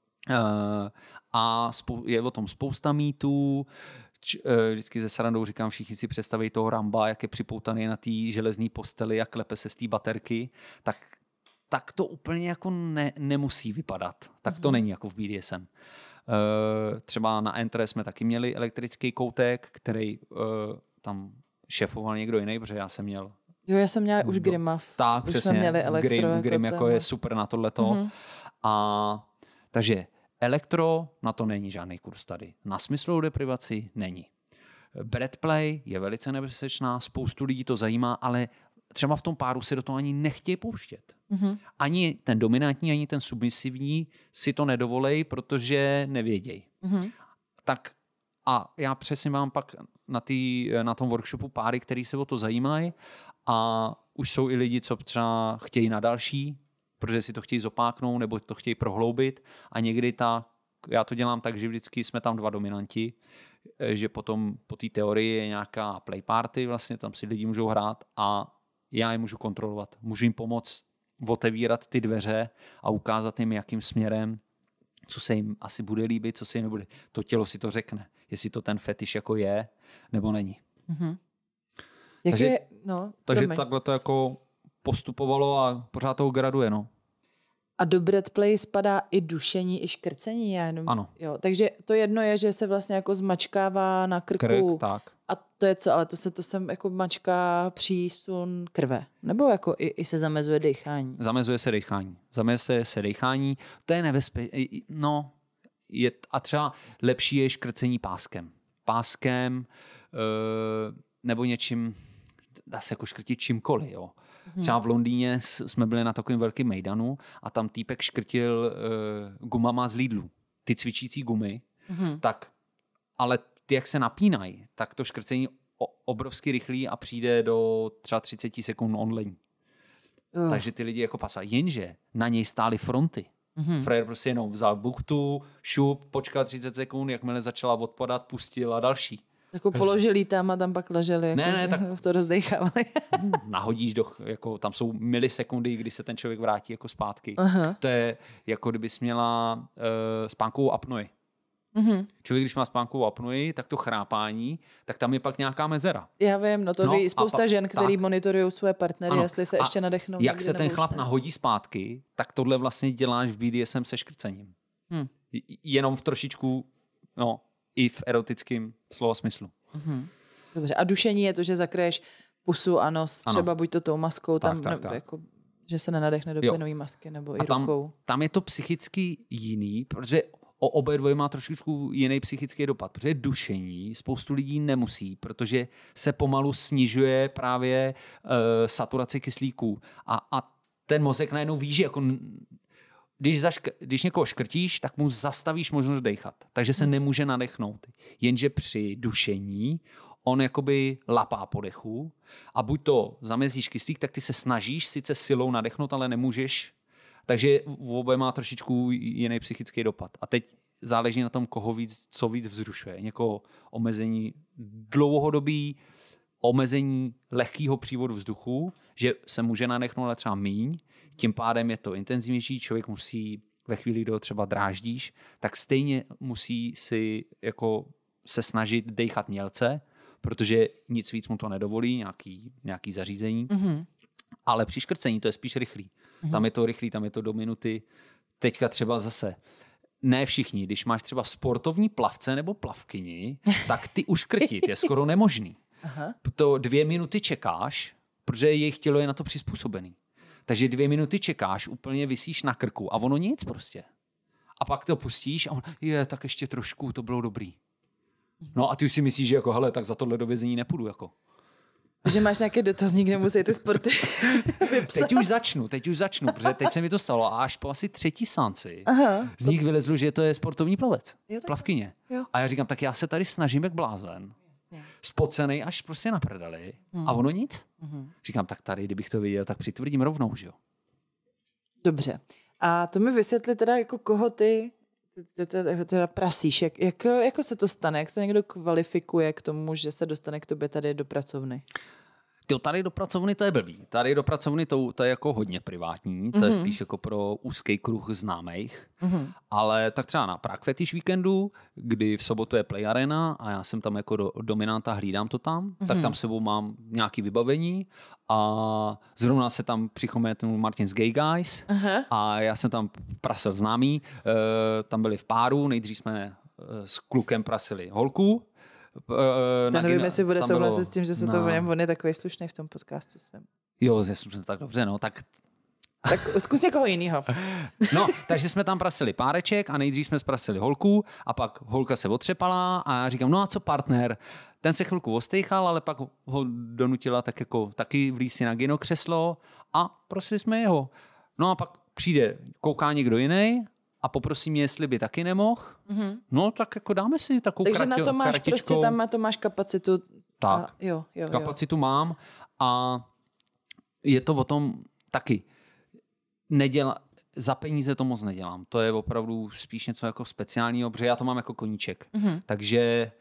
a je o tom spousta mýtů. Vždycky ze srandou říkám, všichni si představí toho Ramba, jak je připoutaný na té železné posteli, jak klepe se z té baterky, tak to úplně jako nemusí vypadat. Tak to není jako v BDSM. Třeba na Entre jsme taky měli elektrický koutek, který tam šéfoval někdo jiný, protože já jsem měl... Jo, já jsem měla už Grima. Tak, už přesně. Měli elektro, Grim jako je super na tohleto. Takže elektro, na to není žádný kurz tady. Na smyslovou deprivaci není. Breadplay je velice nebezpečná, spoustu lidí to zajímá, ale třeba v tom páru se do toho ani nechtějí pouštět. Ani ten dominantní, ani ten submisivní si to nedovolej, protože nevědějí. Tak a já přesně mám pak na tom workshopu páry, který se o to zajímají a už jsou i lidi, co třeba chtějí na další, protože si to chtějí zopáknout nebo to chtějí prohloubit a někdy já to dělám tak, že vždycky jsme tam 2 dominanti, že potom po té teorii je nějaká play party, vlastně tam si lidi můžou hrát a já je můžu kontrolovat. Můžu jim pomoct otevírat ty dveře a ukázat jim, jakým směrem, co se jim asi bude líbit, co se jim nebude. To tělo si to řekne, jestli to ten fetiš jako je, nebo není. Takže takhle to jako postupovalo a pořád toho graduje. No. A do breathplay spadá i dušení, i škrcení? Ano. Jo, takže to jedno je, že se vlastně jako zmačkává na krku. Krk, tak. A to je co? Ale to se jako mačká přísun krve? Nebo jako i se zamezuje dýchání? Zamezuje se dýchání. To je nebezpečné. No, a třeba lepší je škrcení páskem. Nebo něčím, dá se jako škrtit čímkoliv, jo. Třeba v Londýně jsme byli na takovém velkém mejdanu a tam týpek škrtil gumama z Lidlu. Ty cvičící gumy, tak, ale ty, jak se napínají, tak to škrcení obrovsky rychlý a přijde do třeba 30 sekund online. Takže ty lidi jako pasají. Jenže na něj stály fronty. Frajer prostě jenom vzal buchtu, šup, počkal 30 sekund, jakmile začala odpadat, pustil a další. Jako položili tam a tam pak leželi. Ne, tak to rozdechávali. Nahodíš jako tam jsou milisekundy, kdy se ten člověk vrátí jako zpátky. To je jako kdybys měla spánkovou apnoe. Člověk, když má spánkovou apnoe, tak to chrápání, tak tam je pak nějaká mezera. Já vím, to ví spousta žen, který monitorují své partnery, jestli se ještě nadechnou. Jak se ten chlap nahodí zpátky, tak tohle vlastně děláš v BDSM se škrcením. Jenom v trošičku, i v erotickém slova smyslu. Dobře. A dušení je to, že zakryješ pusu a nos, třeba buď to tou maskou, tam, tak. Jako, že se nenadechne do plynové masky, nebo i rukou. Tam je to psychicky jiný, protože obě dvoje má trošičku jiný psychický dopad, protože dušení spoustu lidí nemusí, protože se pomalu snižuje právě saturace kyslíků a ten mozek najednou ví, že jako když někoho škrtíš, tak mu zastavíš možnost dechat. Takže se nemůže nadechnout. Jenže při dušení on jakoby lapá po dechu a buď to zamezíš kyslík, tak ty se snažíš sice silou nadechnout, ale nemůžeš. Takže v obě má trošičku jiný psychický dopad. A teď záleží na tom, co víc vzrušuje. Někoho omezení dlouhodobý, omezení lehkého přívodu vzduchu, že se může nadechnout, ale třeba míň. Tím pádem je to intenzivnější, člověk musí ve chvíli, kdy ho třeba dráždíš, tak stejně musí si jako se snažit dejchat mělce, protože nic víc mu to nedovolí, nějaký zařízení. Ale při škrcení to je spíš rychlý. Tam je to rychlý, tam je to do minuty. Teďka třeba zase, ne všichni, když máš třeba sportovní plavce nebo plavkyni, tak ty uškrtit je skoro nemožný. To 2 minuty čekáš, protože jejich tělo je na to přizpůsobený. Takže 2 minuty čekáš, úplně visíš na krku a ono nic prostě. A pak to pustíš a on, tak ještě trošku, to bylo dobrý. No a ty už si myslíš, že jako, hele, tak za tohle do vězení nepůjdu, jako. Že máš nějaký dotazník, kde musí ty sporty vypsat. Teď už začnu, protože teď se mi to stalo a až po asi 3. seanci z nich vylezlo, že to je sportovní plavec, plavkyně. Jo. A já říkám, tak já se tady snažím jak blázen. Spocenej až prostě na prdeli. A ono nic. Říkám, tak tady, kdybych to viděl, tak přitvrdím rovnou, že jo. Dobře. A to mi vysvětli teda, jako koho ty teda prasíš. Jako se to stane? Jak se někdo kvalifikuje k tomu, že se dostane k tobě tady do pracovny? Tady do pracovny to je blbý. Tady do pracovny to je jako hodně privátní. To je spíš jako pro úzký kruh známých. Ale tak třeba na Prague Fetish víkendu, kdy v sobotu je Play Arena a já jsem tam jako dominanta, hlídám to tam, tak tam s sebou mám nějaké vybavení a zrovna se tam přichométnul Martin z Gay Guys a já jsem tam prasil známý. Tam byli v páru, nejdřív jsme s klukem prasili holku. Nevím, jestli bude souhlasit s tím, že se to v něm, on je takový slušný v tom podcastu svém. Jo, tak dobře, tak zkus někoho jinýho. No, takže jsme tam prasili páreček a nejdřív jsme prasili holku a pak holka se otřepala a já říkám, no a co partner? Ten se chvilku ostejchal, ale pak ho donutila tak jako taky vlíz si na gynokřeslo a prosili jsme jeho. No a pak přijde, kouká někdo jiný a poprosí mě, jestli by taky nemohl. No, tak jako dáme si takovou takže na to máš prostě tam na to máš kapacitu. Tak, jo. Kapacitu mám a je to o tom taky. Za peníze to moc nedělám. To je opravdu spíš něco jako speciálního, protože já to mám jako koníček. Takže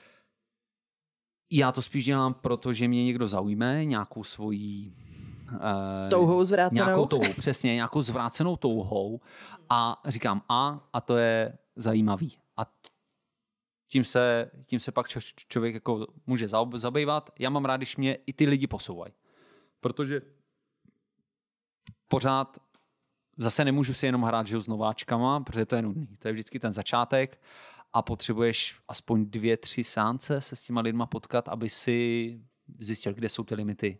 já to spíš dělám, protože mě někdo zaujme, nějakou svojí touhou zvrácenou. Přesně, nějakou zvrácenou touhou a říkám a to je zajímavý. A tím se pak člověk jako může zabývat. Já mám rád, když mě i ty lidi posouvají. Protože pořád zase nemůžu si jenom hrát, že s nováčkama, protože to je nudný. To je vždycky ten začátek a potřebuješ aspoň 2-3 seance se s těma lidma potkat, aby si zjistil, kde jsou ty limity.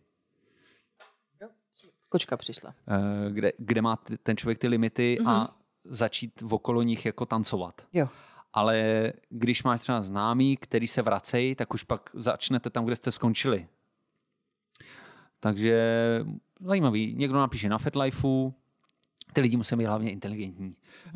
Kočka přišla. Kde má ten člověk ty limity a začít okolo nich jako tancovat. Jo. Ale když máš třeba známý, který se vracejí, tak už pak začnete tam, kde jste skončili. Takže zajímavý. Někdo napíše na FetLifeu, ty lidi musí být hlavně inteligentní.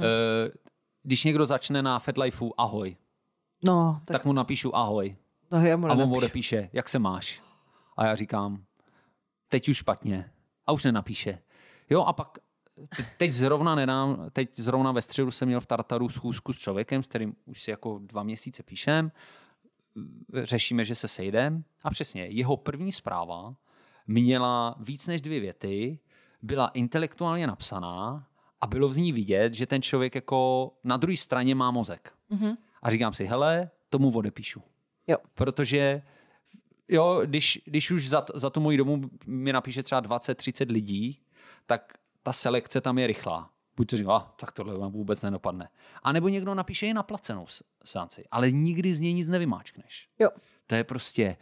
Když někdo začne na FetLifeu ahoj, no, tak mu napíšu ahoj. No, já mu a on odepíše, jak se máš? A já říkám, teď už špatně. A už nenapíše. Jo, a pak teď zrovna ve středu jsem měl v Tartaru schůzku s člověkem, s kterým už si jako 2 měsíce píšem. Řešíme, že se sejdem. A přesně, jeho první zpráva měla víc než 2 věty, byla intelektuálně napsaná a bylo v ní vidět, že ten člověk jako na druhé straně má mozek. A říkám si, hele, tomu odepíšu. Jo. Protože jo, když už za tu moji domu mi napíše třeba 20-30 lidí, tak ta selekce tam je rychlá. Buď to říká, tak tohle vůbec nedopadne. A nebo někdo napíše i na placenou seanci, ale nikdy z něj nic nevymáčkneš. Jo. To je prostě,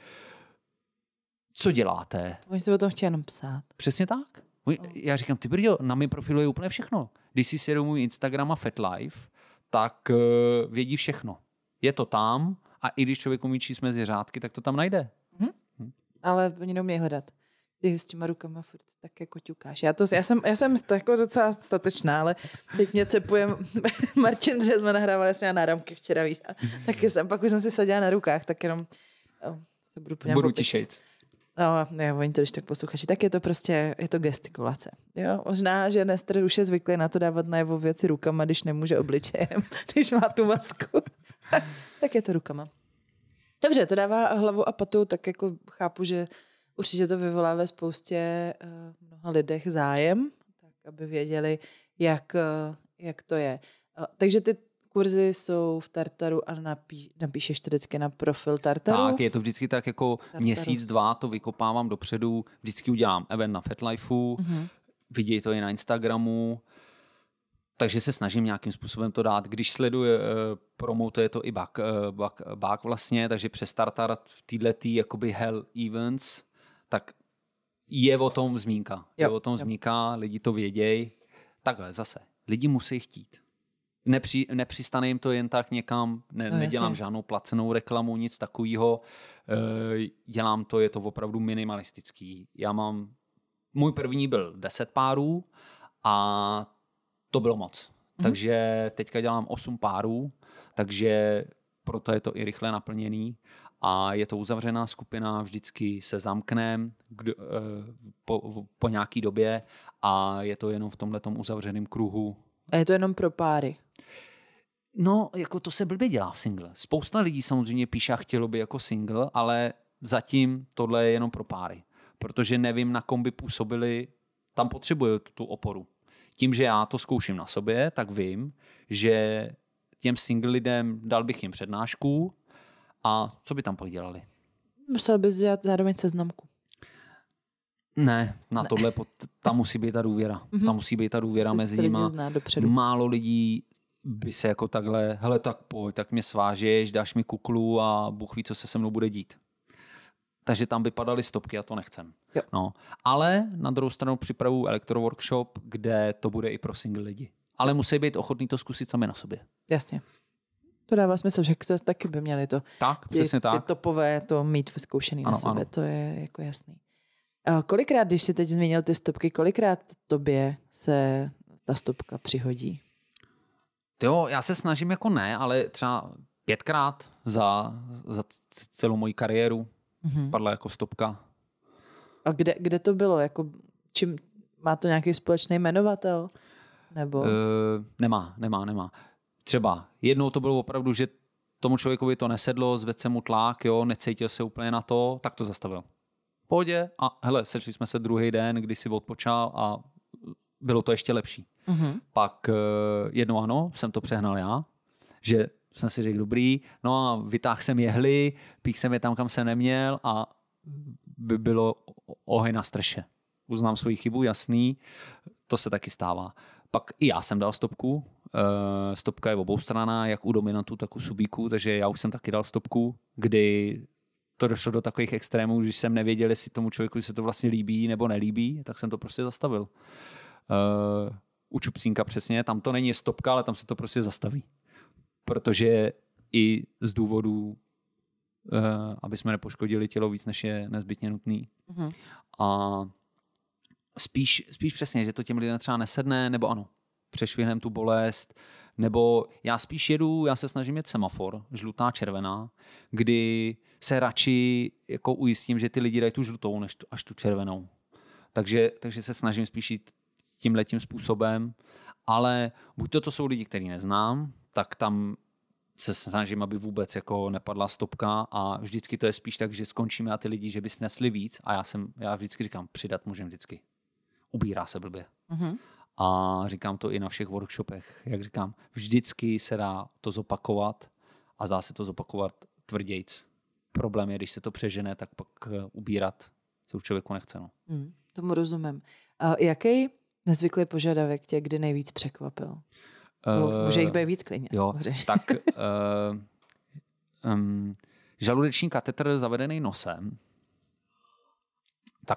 co děláte? Oni se o tom chtějí jenom psát. Přesně tak. Já říkám, ty brďo, na mém profilu je úplně všechno. Když si sjedou můj Instagram a FetLife, tak vědí všechno. Je to tam a i když člověk umí číst mezi řádky, tak to tam najde. Ale oni neumějí hledat. Ty s těma rukama furt tak jako ťukáš. Já jsem jako docela statečná, ale teď mě cepuje Martin, že jsme nahrávali, já jsem měla náramky včera, víš. Pak už jsem si seděla na rukách, tak jenom se budu tišejt. No, ne, oni to když tak posluchači, tak je to prostě, je to gestikulace. Jo? Možná, že Nester už je zvyklý na to dávat najevo věci rukama, když nemůže obličejem, když má tu masku. Tak je to rukama. Dobře, to dává hlavu a patu, tak jako chápu, že určitě to vyvolá ve spoustě mnoha lidech zájem, tak aby věděli, jak to je. Takže ty kurzy jsou v Tartaru a napíšeš to vždycky na profil Tartaru? Tak, je to vždycky tak jako měsíc, 2 to vykopávám dopředu, vždycky udělám event na FetLifeu, vidějí to i na Instagramu, takže se snažím nějakým způsobem to dát. Když sleduje, promotuje to i Bák vlastně, takže přes Tartar v této jakoby hell events, tak je o tom zmínka. Je o tom zmínka, lidi to vědějí. Takhle zase, lidi musí chtít. Nepřistane jim to jen tak někam, nedělám žádnou placenou reklamu, nic takového. Dělám to, je to opravdu minimalistický. Můj první byl 10 párů a to bylo moc. Takže teďka dělám 8 párů, takže proto je to i rychle naplněný a je to uzavřená skupina, vždycky se zamknem po nějaký době a je to jenom v tomhletom uzavřeném kruhu. A je to jenom pro páry? No, jako to se blbě dělá v single. Spousta lidí samozřejmě píše a chtělo by jako single, ale zatím tohle je jenom pro páry. Protože nevím, na kom by působili, tam potřebuju tu oporu. Tím, že já to zkouším na sobě, tak vím, že těm single lidem dal bych jim přednášku a co by tam pak dělali? Musel bys dělat zároveň seznamku. Ne, tohle, tam musí být ta důvěra. Tam musí být ta důvěra mezi nimi. Málo lidí by se jako takhle, hele tak pojď, tak mě svážeš, dáš mi kuklu a Bůh ví, co se mnou bude dít. Takže tam by padaly stopky a to nechcem. No. Ale na druhou stranu připravuju elektroworkshop, kde to bude i pro single lidi. Ale musí být ochotný to zkusit sami na sobě. Jasně. To dává smysl, že taky by měli to. Tak, přesně tak. Ty topové to mít vyzkoušený na sobě, to je jako jasný. Kolikrát, když jsi teď zmínil ty stopky, kolikrát tobě se ta stopka přihodí? Jo, já se snažím jako ne, ale třeba 5krát za celou moji kariéru padla jako stopka. A kde to bylo? Jako, má to nějaký společný jmenovatel? Nebo? Nemá. Třeba jednou to bylo opravdu, že tomu člověkovi to nesedlo, zvedl se mu tlak, jo, necítil se úplně na to, tak to zastavil. V pohodě a hele, sešli jsme se druhý den, kdy si odpočal a bylo to ještě lepší. Pak jednou ano, jsem to přehnal já, že jsem si řekl dobrý, no a vytáhl jsem jehly, pích jsem je tam, kam jsem neměl a by bylo oheň na strše. Uznám svoji chybu, jasný, to se taky stává. Pak i já jsem dal stopku. Stopka je oboustranná, jak u dominantů, tak u subíků, takže já už jsem taky dal stopku, kdy to došlo do takových extrémů, když jsem nevěděl, jestli tomu člověku se to vlastně líbí nebo nelíbí, tak jsem to prostě zastavil. U čupcínka přesně, tam to není stopka, ale tam se to prostě zastaví. Protože i z důvodu, aby jsme nepoškodili tělo víc, než je nezbytně nutný. Mm-hmm. A spíš přesně, že to těm lidem třeba nesedne, nebo ano, přešvihnem tu bolest, nebo já spíš já se snažím jet semafor, žlutá, červená, kdy se radši jako ujistím, že ty lidi dají tu žlutou, než až tu červenou. Takže se snažím spíš jít tímhletím způsobem, ale buď to jsou lidi, který neznám, tak tam se snažím, aby vůbec jako nepadla stopka a vždycky to je spíš tak, že skončíme a ty lidi, že by snesli víc a já vždycky říkám, přidat můžeme vždycky. Ubírá se blbě. Mm-hmm. A říkám to i na všech workshopech. Jak říkám, vždycky se dá to zopakovat a dá se to zopakovat tvrdějc. Problém je, když se to přežene, tak pak ubírat se už člověku nechce. No. Tomu rozumím. A jaký nezvyklý požadavek tě kdy nejvíc překvapil? Může jich být víc klidně. Jo, tak žaludeční katetr zavedený nosem, tak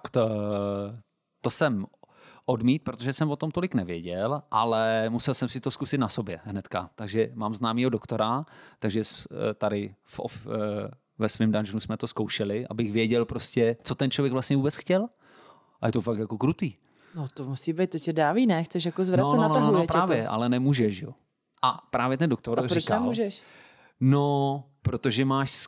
to jsem odmít, protože jsem o tom tolik nevěděl, ale musel jsem si to zkusit na sobě hnedka. Takže mám známýho doktora, takže tady ve svém dungeonu jsme to zkoušeli, abych věděl prostě, co ten člověk vlastně vůbec chtěl. A je to fakt jako krutý. No to musí být, to tě dáví, ne? Chceš jako zvracet, natahuje no právě, to. Ale nemůžeš, jo. A právě ten doktor říkal... proč nemůžeš? No, protože máš...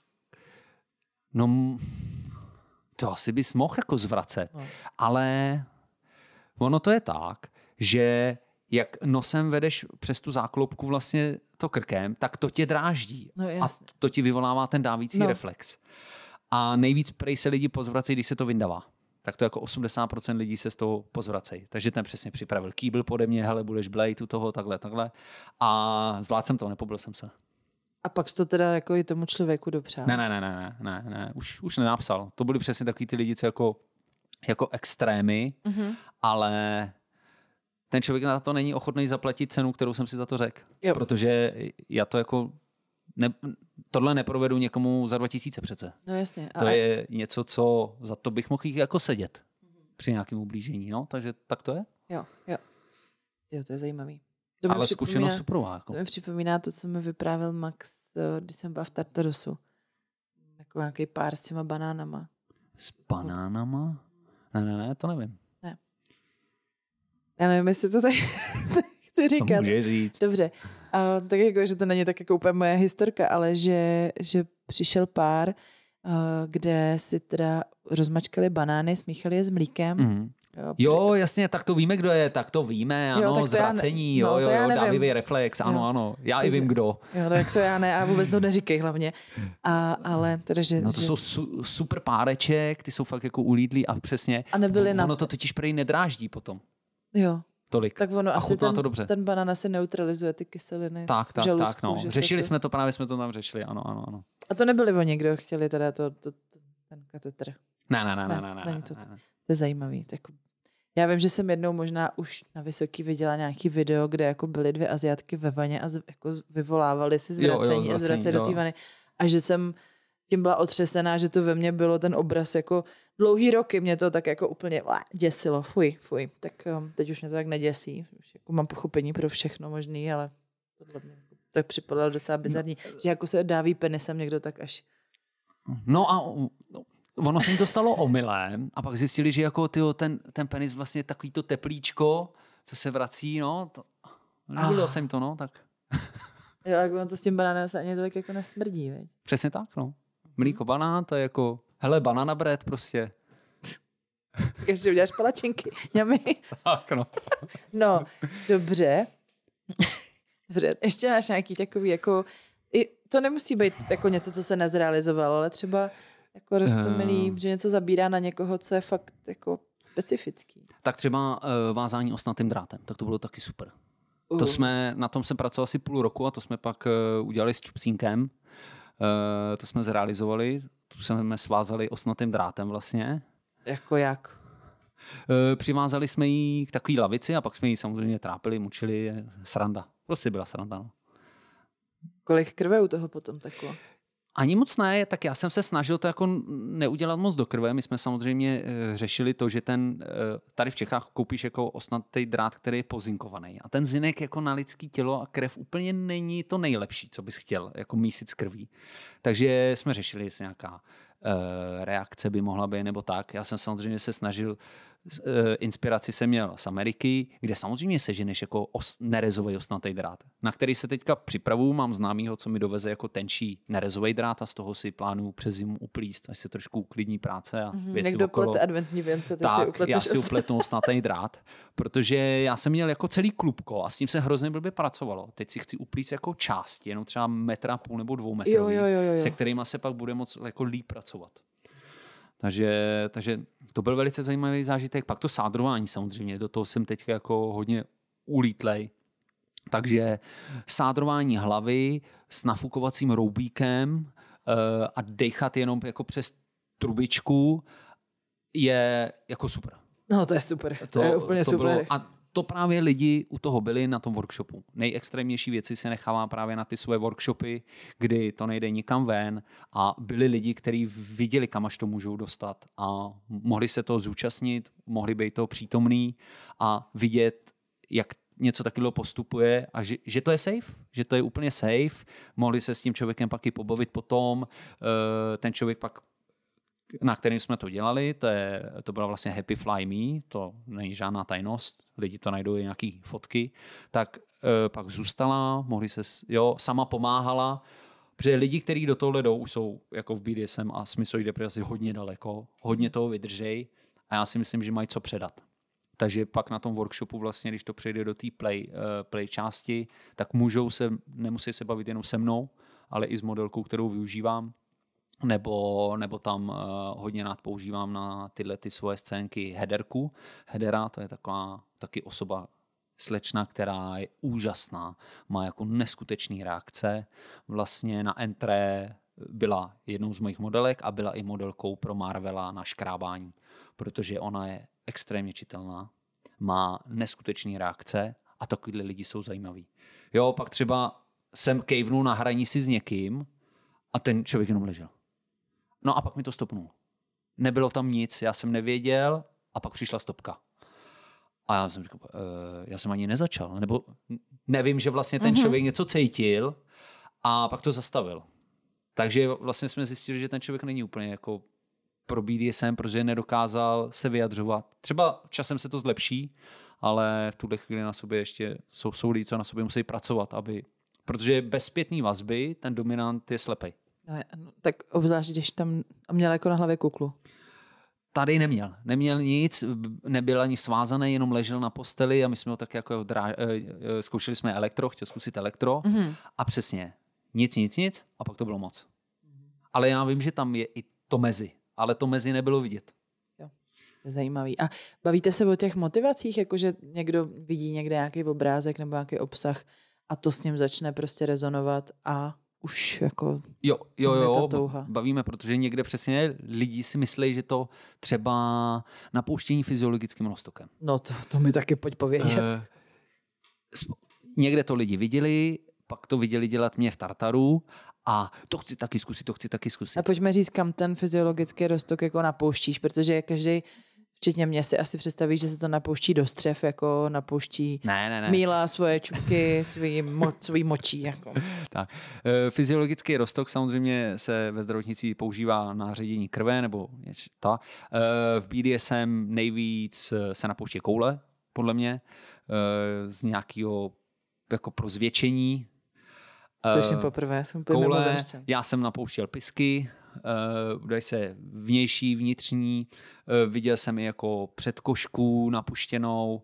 No, to asi bys mohl jako zvracet. No. Ale ono to je tak, že jak nosem vedeš přes tu záklopku vlastně to krkem, tak to tě dráždí. No, a to ti vyvolává ten dávící reflex. A nejvíc prej se lidi pozvracejí, když se to vyndává. Tak to jako 80% lidí se z toho pozvracejí. Takže ten přesně připravil kýbl pode mě, hele, budeš blejt u toho, takhle. A zvládl jsem to, nepobil jsem se. A pak jsi to teda jako i tomu člověku dopřál? Ne. Už nenapsal. To byly přesně takový ty lidi, co jako extrémy, ale ten člověk na to není ochotný zaplatit cenu, kterou jsem si za to řekl. Jo. Protože já to jako... tohle neprovedu někomu za 2000 přece. No jasně. To je něco, co za to bych mohl jako sedět při nějakém ublížení, no, takže tak to je. Jo, to je zajímavý. Ale zkušenost suprová. Jako. To mi připomíná to, co mi vyprávěl Max, když jsem byla v Tartarusu. Jako nějaký pár s těma banánama. S banánama? Ne, to nevím. Ne. Já nevím, jestli to tak chci říkat. To může říct. Dobře. Tak jako, že to není tak jako úplně moje historka, ale že přišel pár, kde si teda rozmačkali banány, smíchali je s mlíkem. Mm-hmm. Jo, jasně, tak to víme, kdo je, tak to víme, ano, jo, zvracení, jo, dávivý reflex, ano, já i vím, kdo. Jo, tak to já ne, a vůbec to neříkej hlavně. Ale teda, že... No to jsou super páreček, ty jsou fakt jako ulídlí a přesně, a nebyli ono to totiž prej nedráždí potom. Jo. Tolik. Tak ono a asi ten banán asi neutralizuje ty kyseliny. Tak, no. Řešili jsme to, právě jsme to tam řešili, ano. A to nebyli oni, kdo chtěli teda ten katetr. Ne. To je zajímavý. Já vím, že jsem jednou možná už na Vysoký viděla nějaký video, kde jako byly 2 Asiatky ve vaně a jako vyvolávali si zvracení a zvracení do té vany. A že jsem tím byla otřesená, že to ve mně bylo ten obraz jako dlouhý roky. Mě to tak jako úplně děsilo. Fuj. Tak teď už mě to tak neděsí. Už jako mám pochopení pro všechno možný, ale tohle mě tak připadalo docela bizarní, že jako se dáví penisem někdo tak až... No a ono se jim to stalo omylem a pak zjistili, že jako ten penis vlastně takový to teplíčko, co se vrací, no. Nebylo jsem to, no, tak... Jo, jak ono to s tím banánem se ani tolik jako nesmrdí, veď? Přesně tak, no. Mlíko banán, to je jako, hele, banana bread prostě. Ještě uděláš palačinky, ňami. Tak, no. No, dobře. Ještě máš nějaký takový jako, to nemusí být jako něco, co se nezrealizovalo, ale třeba jako roztomilý, že něco zabírá na někoho, co je fakt jako specifický. Tak třeba vázání osnatým drátem, tak to bylo taky super. Na tom jsem pracoval asi půl roku a to jsme pak udělali s čupsínkem. To jsme zrealizovali, tu jsme svázali osnatým drátem vlastně. Jako jak? Přivázali jsme jí k takové lavici a pak jsme ji samozřejmě trápili, mučili, sranda. Prostě byla sranda. No. Kolik krve u toho potom takové? Ani moc ne, tak já jsem se snažil to jako neudělat moc do krve. My jsme samozřejmě řešili to, že tady v Čechách koupíš jako osnatý drát, který je pozinkovaný. A ten zinek jako na lidský tělo a krev úplně není to nejlepší, co bys chtěl, jako mísit z krví. Takže jsme řešili, jestli nějaká reakce by mohla být nebo tak. Já jsem samozřejmě se snažil, inspiraci jsem měl z Ameriky, kde samozřejmě seženeš jako nerezový osnatý drát, na který se teďka připravuju. Mám známýho, co mi doveze jako tenčí nerezový drát a z toho si plánuju přes zimu uplíst, až se trošku uklidní práce a věci někdo okolo. plete adventní věnce, tak, já si upletnu osnatý drát, protože já jsem měl jako celý klubko a s tím se hrozně blbě pracovalo. Teď si chci uplíct jako části, jenom třeba 1,5 m nebo 2 metrový, se kterýma se pak bude moc jako líp pracovat. Takže to byl velice zajímavý zážitek. Pak to sádrování samozřejmě, do toho jsem teď jako hodně ulítlej. Takže sádrování hlavy s nafukovacím roubíkem a dechat jenom jako přes trubičku je jako super. No to je super, to je úplně super. A to právě lidi u toho byli na tom workshopu. Nejextrémnější věci se nechává právě na ty svoje workshopy, kdy to nejde nikam ven a byli lidi, kteří viděli, kam až to můžou dostat a mohli se toho zúčastnit, mohli být toho přítomný a vidět, jak něco takového postupuje a že to je safe, že to je úplně safe. Mohli se s tím člověkem pak i pobavit potom. Ten člověk pak, na kterým jsme to dělali, to byla vlastně Happy Fly Me, to není žádná tajnost, lidi to najdou i nějaký fotky, tak pak zůstala, sama pomáhala, protože lidi, kteří do tohle jdou, už jsou jako v BDSM a smyslový depresi hodně daleko, hodně toho vydržej a já si myslím, že mají co předat. Takže pak na tom workshopu vlastně, když to přejde do té play části, tak nemusí se bavit jenom se mnou, ale i s modelkou, kterou využívám. Nebo tam hodně rád používám na tyhle ty svoje scénky Hederku. Hedera, to je taková taky osoba slečna, která je úžasná. Má jako neskutečný reakce. Vlastně na Entré byla jednou z mojich modelek a byla i modelkou pro Marvela na škrábání. Protože ona je extrémně čitelná, má neskutečný reakce a takovýhle lidi jsou zajímaví. Jo, pak třeba jsem kejvnul na hraní si s někým a ten člověk jenom ležel. No a pak mi to stopnul. Nebylo tam nic, já jsem nevěděl a pak přišla stopka. A já jsem říkal, já jsem ani nezačal. Nebo nevím, že vlastně ten člověk něco cítil a pak to zastavil. Takže vlastně jsme zjistili, že ten člověk není úplně jako pro BDSM, protože nedokázal se vyjadřovat. Třeba časem se to zlepší, ale v tuhle chvíli na sobě ještě jsou lidi, co na sobě musí pracovat, protože bez zpětné vazby ten dominant je slepej. No, tak obzvlášť, když tam měl jako na hlavě kuklu. Tady neměl nic, nebyl ani svázaný, jenom ležel na posteli a my jsme ho tak jako zkoušeli jsme chtěl zkusit elektro a přesně nic a pak to bylo moc. Ale já vím, že tam je i to mezi, ale to mezi nebylo vidět. Jo, zajímavý. A bavíte se o těch motivacích, jakože někdo vidí někde nějaký obrázek nebo nějaký obsah a to s ním začne prostě rezonovat a už jako jo, bavíme, protože někde přesně lidi si myslí, že to třeba napouštění fyziologickým roztokem. No to mi taky pojď povědět. Někde to lidi viděli, pak to viděli dělat mě v Tartaru a to chci taky zkusit. A pojďme říct, kam ten fyziologický roztok jako napouštíš, protože každý, včetně mě, si asi představí, že se to napouští do střev, jako napouští míla, svoje čupky, svý močí. Jako. Tak. Fyziologický roztok samozřejmě se ve zdravotnictví používá na ředění krve nebo něco. V BDSM nejvíc se napouští koule, podle mě, z nějakého jako pro zvětšení. Slyším poprvé, jsem koule, já jsem napouštěl pisky, udají se vnější, vnitřní, viděl jsem i jako předkošku napuštěnou,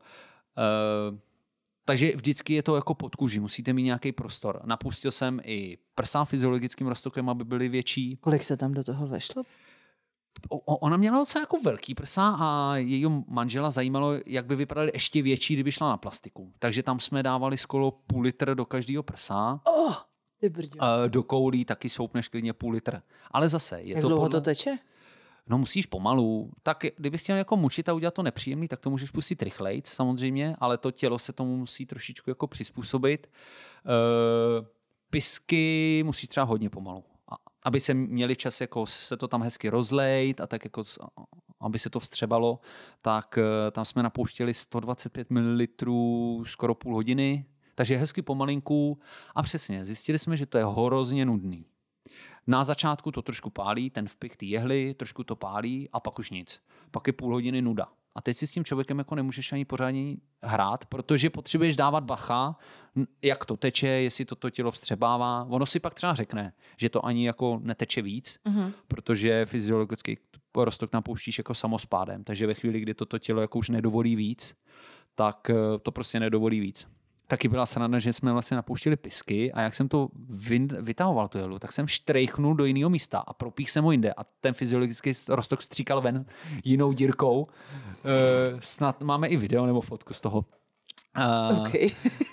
takže vždycky je to jako pod kůži, musíte mít nějaký prostor. Napustil jsem i prsa fyziologickým roztokem, aby byly větší. Kolik se tam do toho vešlo? Ona měla docela jako velký prsa a jejího manžela zajímalo, jak by vypadaly ještě větší, kdyby šla na plastiku. Takže tam jsme dávali skoro půl litr do každého prsa. Do koulí taky soupneš klidně půl litr. Ale zase je jak to dlouho to teče? No musíš pomalu. Tak kdybys chtěl jako mučit a udělat to nepříjemný, tak to můžeš pustit rychlejc samozřejmě, ale to tělo se tomu musí trošičku jako přizpůsobit. Pisky musíš třeba hodně pomalu. Aby se měli čas jako se to tam hezky rozlejt a tak jako aby se to vstřebalo, tak tam jsme napouštěli 125 ml skoro půl hodiny, takže hezky pomalinku a přesně, zjistili jsme, že to je hrozně nudný. Na začátku to trošku pálí, ten vpich ty jehly, trošku to pálí a pak už nic. Pak je půl hodiny nuda. A teď si s tím člověkem jako nemůžeš ani pořádně hrát, protože potřebuješ dávat bacha, jak to teče, jestli to tělo vstřebává. Ono si pak třeba řekne, že to ani jako neteče víc, protože fyziologický roztok napouštíš jako samospádem. Takže ve chvíli, kdy toto tělo jako už nedovolí víc, tak to prostě nedovolí víc. Taky byla sranda, že jsme vlastně napouštěli pisky a jak jsem to vytahoval tu jehlu, tak jsem štrejchnul do jiného místa a propích jsem ho jinde a ten fyziologický roztok stříkal ven jinou dírkou. Snad máme i video nebo fotku z toho. Okay.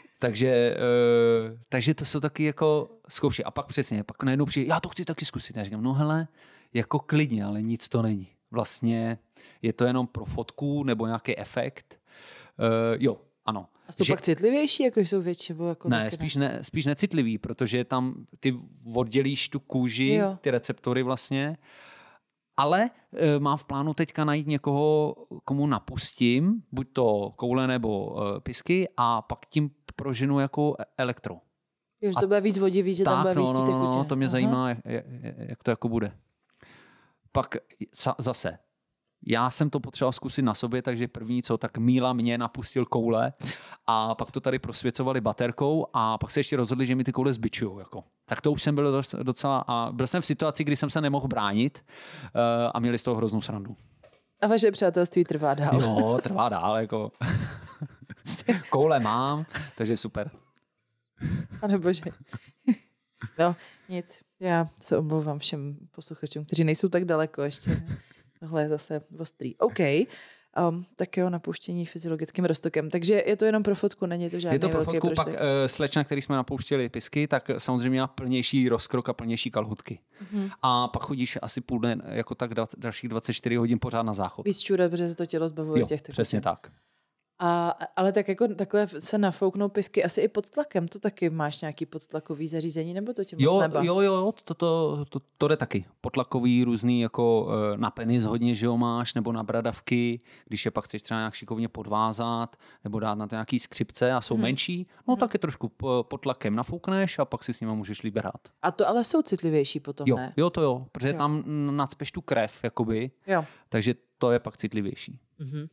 Takže to jsou taky jako zkoušky. A pak přesně, pak najednou přijde, já to chci taky zkusit. Já říkám, no hele, jako klidně, ale nic to není. Vlastně je to jenom pro fotku nebo nějaký efekt. Jo, ano. A jsou pak citlivější, jako jsou větší? Jako ne, spíš necitlivý, protože tam ty oddělíš tu kůži, ty receptory vlastně, ale mám v plánu teďka najít někoho, komu napustím, buď to koule nebo pisky a pak tím proženu jako elektro. Jo, že to bude víc vodivý, že tam bude víc tekutě. No, to mě zajímá, jak to jako bude. Pak zase. Já jsem to potřeboval zkusit na sobě, takže první co, tak Míla mě napustil koule a pak to tady prosvěcovali baterkou a pak se ještě rozhodli, že mi ty koule zbičujou. Jako. Tak to už jsem byl docela a byl jsem v situaci, kdy jsem se nemohl bránit a měli z toho hroznou srandu. A vaše přátelství trvá dál. Jo, trvá dál. Jako. Koule mám, takže super. Pane bože. No, nic. Já se omlouvám všem posluchačům, kteří nejsou tak daleko ještě. Tohle je zase ostrý. OK. Tak jo, napouštění fyziologickým roztokem. Takže je to jenom pro fotku, není to žádný velký prožitek. Je to pro fotku, pak slečna, který jsme napouštěli pisky, tak samozřejmě má plnější rozkrok a plnější kalhutky. Mm-hmm. A pak chodíš asi půl den, jako tak dalších 24 hodin pořád na záchod. Víc čůra, protože se to tělo zbavuje těch tekutин. Přesně tak. Ale tak jako takhle se nafouknou pisky asi i pod tlakem. To taky máš nějaký podtlakový zařízení, nebo to tě moc neba? Jo, to jde taky. Podtlakový různý jako na penis hodně, že jo, máš, nebo na bradavky, když je pak chceš třeba nějak šikovně podvázat, nebo dát na to nějaký skřipce a jsou menší, no tak je trošku pod tlakem nafoukneš a pak si s nimi můžeš líbě hrát. A to ale jsou citlivější potom, ne? Jo, protože tam nacpeš tu krev, jakoby, takže to je pak citlivější.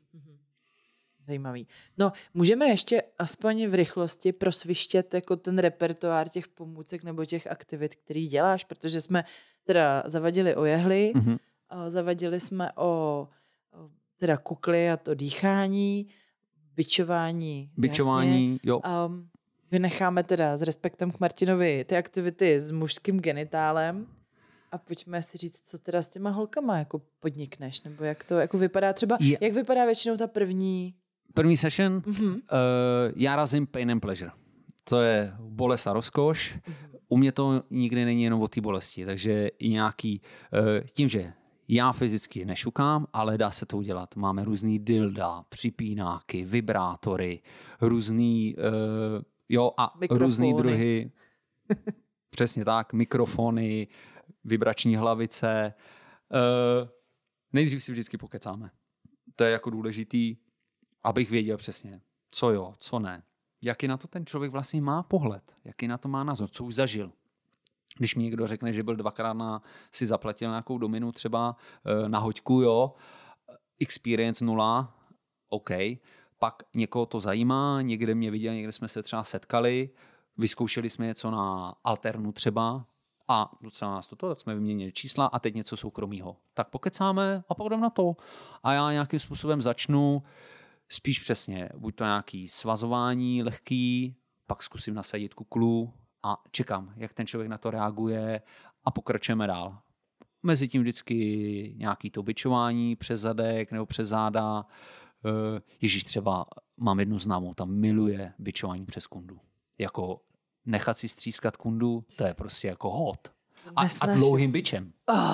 Zajímavý. No, můžeme ještě aspoň v rychlosti prosvištět jako ten repertoár těch pomůcek nebo těch aktivit, který děláš, protože jsme teda zavadili o jehly, zavadili jsme o teda kukly a to dýchání, bičování. Bičování, jo. Vynecháme teda s respektem k Martinovi ty aktivity s mužským genitálem a pojďme si říct, co teda s těma holkama jako podnikneš, nebo jak to jako vypadá třeba, jak vypadá většinou ta první session, já razím pain and pleasure. To je bolest a rozkoš. U mě to nikdy není jenom o té bolesti, takže i nějaký, tím, že já fyzicky nešukám, ale dá se to udělat. Máme různý dilda, připínáky, vibrátory, různý, různý druhy, přesně tak, mikrofony, vibrační hlavice. Nejdřív si vždycky pokecáme. To je jako důležitý, abych věděl přesně, co jo, co ne. Jaký na to ten člověk vlastně má pohled, jaký na to má názor, co už zažil. Když mi někdo řekne, že byl dvakrát si zaplatil nějakou dominu třeba na hoďku, jo, experience 0, OK. Pak někoho to zajímá, někde mě viděl, někde jsme se třeba setkali, vyzkoušeli jsme něco na alternu třeba a docela nás toto, tak jsme vyměnili čísla a teď něco soukromýho. Tak pokecáme a pak jdem na to. A já nějakým způsobem začnu spíš přesně, buď to nějaký svazování lehký, pak zkusím nasadit kuklu a čekám, jak ten člověk na to reaguje a pokračujeme dál. Mezitím vždycky nějaký to bičování přes zadek nebo přes záda. Ježíš, třeba mám jednu známou, tam miluje bičování přes kundu. Jako nechat si střískat kundu, to je prostě jako hod. A dlouhým bičem.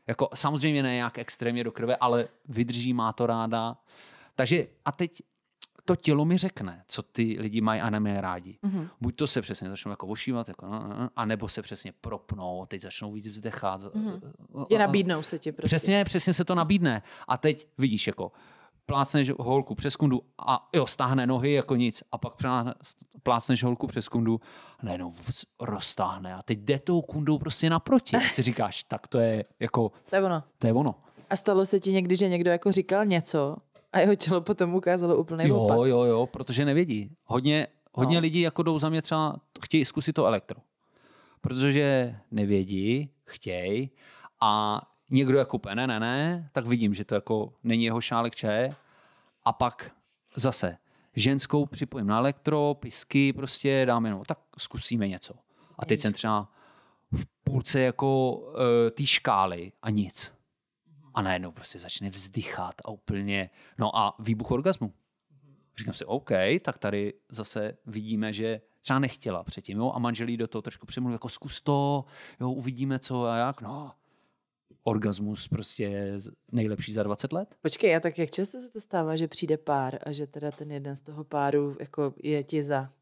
Jako samozřejmě ne jak extrémně do krve, ale vydrží, má to ráda. Takže a teď to tělo mi řekne, co ty lidi mají a nemají rádi. Mm-hmm. Buď to se přesně začnou jako ošívat, jako, a nebo se přesně propnou, teď začnou víc vzdechat. Je nabídnou se ti prostě. Přesně se to nabídne. A teď vidíš, jako plácneš holku přes kundu a jo, stáhne nohy jako nic a pak plácneš holku přes kundu a najednou roztáhne a teď jde tou kundou prostě naproti. A si říkáš, tak to je jako... To je ono. A stalo se ti někdy, že někdo jako říkal něco a jeho tělo potom ukázalo úplný opak? Jo, protože nevědí. Hodně lidí jako jdou za mě třeba, chtějí zkusit to elektro. Protože nevědí, chtějí a někdo jako ne, tak vidím, že to jako není jeho šálek čaje a pak zase ženskou připojím na elektro, pisky prostě dáme, no tak zkusíme něco. A teď jsem třeba v půlce jako té škály a nic. A najednou prostě začne vzdychat a úplně, no a výbuch orgazmu. Říkám si, OK, tak tady zase vidíme, že třeba nechtěla předtím, jo, a manželí do toho trošku přemluví, jako zkus to, jo, uvidíme co a jak, no. Orgasmus prostě nejlepší za 20 let. Počkej, a tak jak často se to stává, že přijde pár a že teda ten jeden z toho páru jako je ti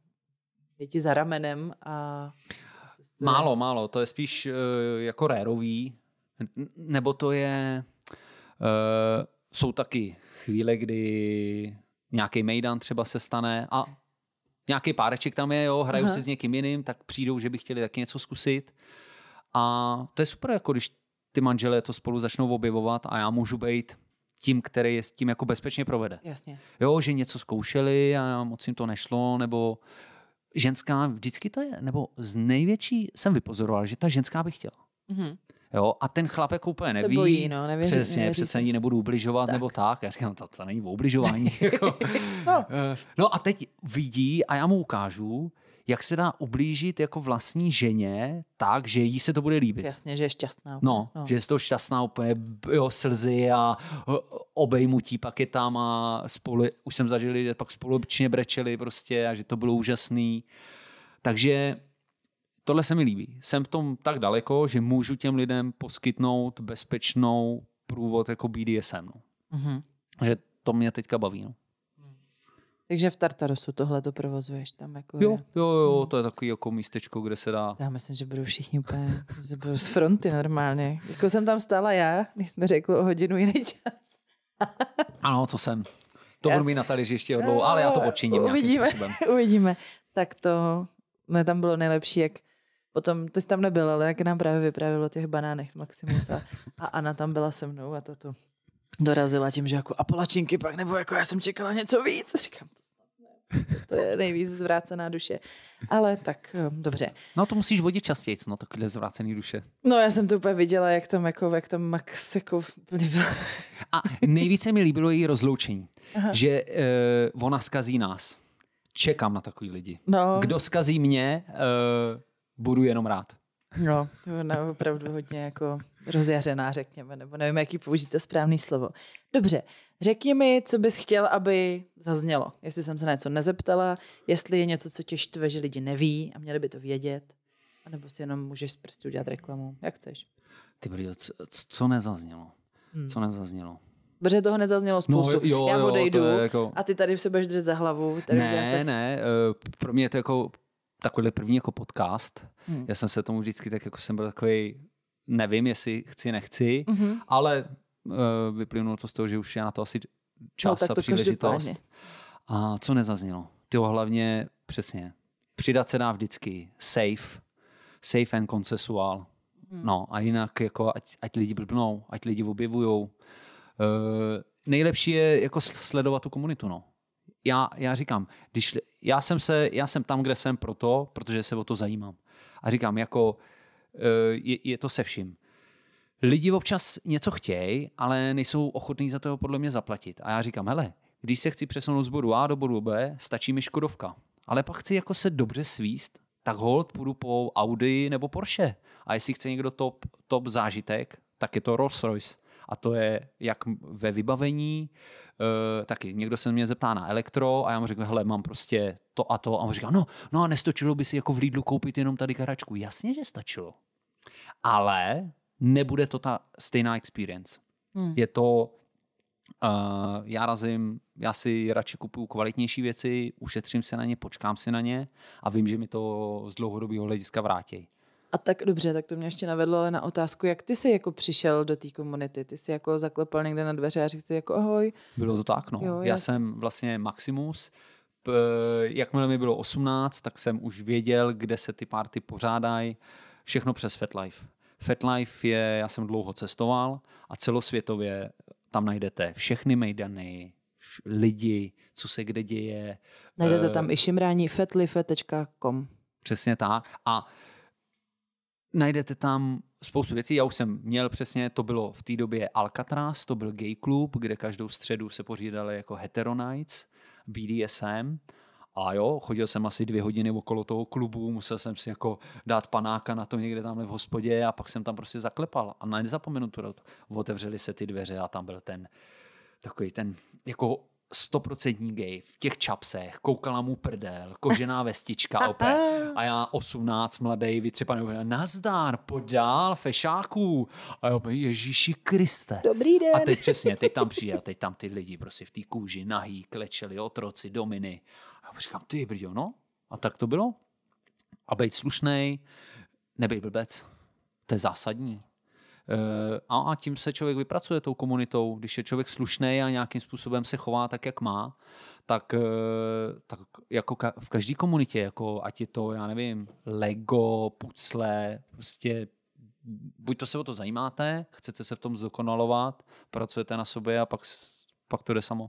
za ramenem a... Málo, to je spíš jako rérový, nebo to je... jsou taky chvíle, kdy nějaký mejdan třeba se stane a nějaký páreček tam je, jo, hrajou si s někým jiným, tak přijdou, že by chtěli taky něco zkusit. A to je super, jako když ty manželé to spolu začnou objevovat a já můžu být tím, který je s tím jako bezpečně provede. Jasně. Jo, že něco zkoušeli a moc jim to nešlo, nebo ženská, vždycky to je, nebo z největší jsem vypozoroval, že ta ženská by chtěla. Mm-hmm. Jo, a ten chlap jako úplně neví. Bojí, no, přece ní nebudu ubližovat, tak. Nebo tak. Já říkám, to není o ubližování. Jako. No a teď vidí a já mu ukážu, jak se dá ublížit jako vlastní ženě tak, že jí se to bude líbit. Jasně, že je šťastná. No, že je z toho šťastná úplně, jo, slzy a obejmutí pak je tam a spolu, už jsem zažil, že pak společně brečeli prostě a že to bylo úžasný. Takže tohle se mi líbí. Jsem v tom tak daleko, že můžu těm lidem poskytnout bezpečnou průvod jako BDSM. No. Mm-hmm. Že to mě teďka baví. No. Takže v Tartarosu tohle to provozuješ tam jako Jo, to je takový jako místečko, kde se dá... Já myslím, že budou všichni úplně z fronty normálně. Jako jsem tam stála já, když jsme řekli o hodinu jiný čas. Ano, co jsem. To budu mít na talíři ještě dlouho, ale já to odčiním nějakým způsobem. Uvidíme. Tak to, ne, tam bylo nejlepší, jak potom, to jsi tam nebyl, ale jak nám právě vyprávělo o těch banánech Maximus a Anna tam byla se mnou a tato dorazila tím, že jako a palačinky pak, nebo jako já jsem čekala něco víc. Říkám, to snad ne. To je nejvíc zvrácená duše. Ale tak dobře. No to musíš vodit častěji, no takhle zvrácený duše. No já jsem to úplně viděla, jak tam Max jako byl. A nejvíce mi líbilo její rozloučení. Aha. Že ona zkazí nás. Čekám na takový lidi. No. Kdo zkazí mě, budu jenom rád. No, to opravdu hodně jako rozjařená, řekněme, nebo nevím, jaký použít to správné slovo. Dobře, řekni mi, co bys chtěl, aby zaznělo. Jestli jsem se na něco nezeptala, jestli je něco, co tě štve, že lidi neví a měli by to vědět, anebo si jenom můžeš prostě udělat reklamu, jak chceš. Ty brýle, co nezaznělo? Co nezaznělo? Protože toho nezaznělo spoustu. No, já odejdu jako... a ty tady se budeš držet za hlavu. Ne, pro mě je to jako takovýhle první jako podcast. Já jsem se tomu vždycky tak jako jsem byl takový, nevím, jestli chci, nechci, ale vyplynulo to z toho, že už je na to asi čas a příležitost. A co nezaznělo? Tyho hlavně přesně. Přidat se dá vždycky. Safe and consensual. No a jinak jako ať lidi blbnou, ať lidi objevujou. Nejlepší je jako sledovat tu komunitu, no. Já říkám, já jsem tam, kde jsem protože se o to zajímám. A říkám, jako je to se vším. Lidi občas něco chtějí, ale nejsou ochotní za to podle mě zaplatit. A já říkám, hele, když se chci přesunout z bodu A do bodu B, stačí mi Škodovka. Ale pak chci jako se dobře svíst, tak holt půjdu po Audi nebo Porsche. A jestli chce někdo top zážitek, tak je to Rolls-Royce. A to je jak ve vybavení, taky někdo se mě zeptá na elektro a já mu řeknu, hele, mám prostě to a to. A on říká, no a nestočilo by si jako v Lidlu koupit jenom tady karačku. Jasně, že stačilo. Ale nebude to ta stejná experience. Je to, já si radši kupuju kvalitnější věci, ušetřím se na ně, počkám si na ně a vím, že mi to z dlouhodobého hlediska vrátí. A tak dobře, tak to mě ještě navedlo ale na otázku, jak ty jsi jako přišel do té komunity? Ty jsi jako zaklepal někde na dveře a řekl si jako ahoj. Bylo to tak, no. Jo, já jsem vlastně Maximus. Jakmile mi bylo 18, tak jsem už věděl, kde se ty party pořádají. Všechno přes FetLife. FetLife já jsem dlouho cestoval a celosvětově tam najdete všechny mejdany, lidi, co se kde děje. Najdete tam i šimrání fatlife.com. Přesně tak. A najdete tam spoustu věcí. Já už jsem měl přesně, to bylo v té době Alcatraz, to byl gay klub, kde každou středu se pořídali jako hetero nights, BDSM. A jo, chodil jsem asi 2 hodiny okolo toho klubu, musel jsem si jako dát panáka na to někde tamhle v hospodě a pak jsem tam prostě zaklepal. A nezapomenu to, otevřeli se ty dveře a tam byl takový ten jako 100% gay v těch čapsech, koukala mu prdel, kožená vestička opět. A já 18, mladej, vytřepaný, nazdar, pojď dál, fešáků. A já opět, Ježíši Kriste. Dobrý den. A teď přesně, teď tam přijde, teď tam ty lidi prostě v té kůži, nahý, klečeli, otroci, dominy. A já říkám, ty brďo, no. A tak to bylo. A být slušnej, nebej blbec. To je zásadní. A tím se člověk vypracuje tou komunitou. Když je člověk slušný a nějakým způsobem se chová tak, jak má, tak jako v každé komunitě, jako ať je to, já nevím, Lego, pucle, prostě buď to se o to zajímáte, chcete se v tom zdokonalovat, pracujete na sobě a pak to jde samo.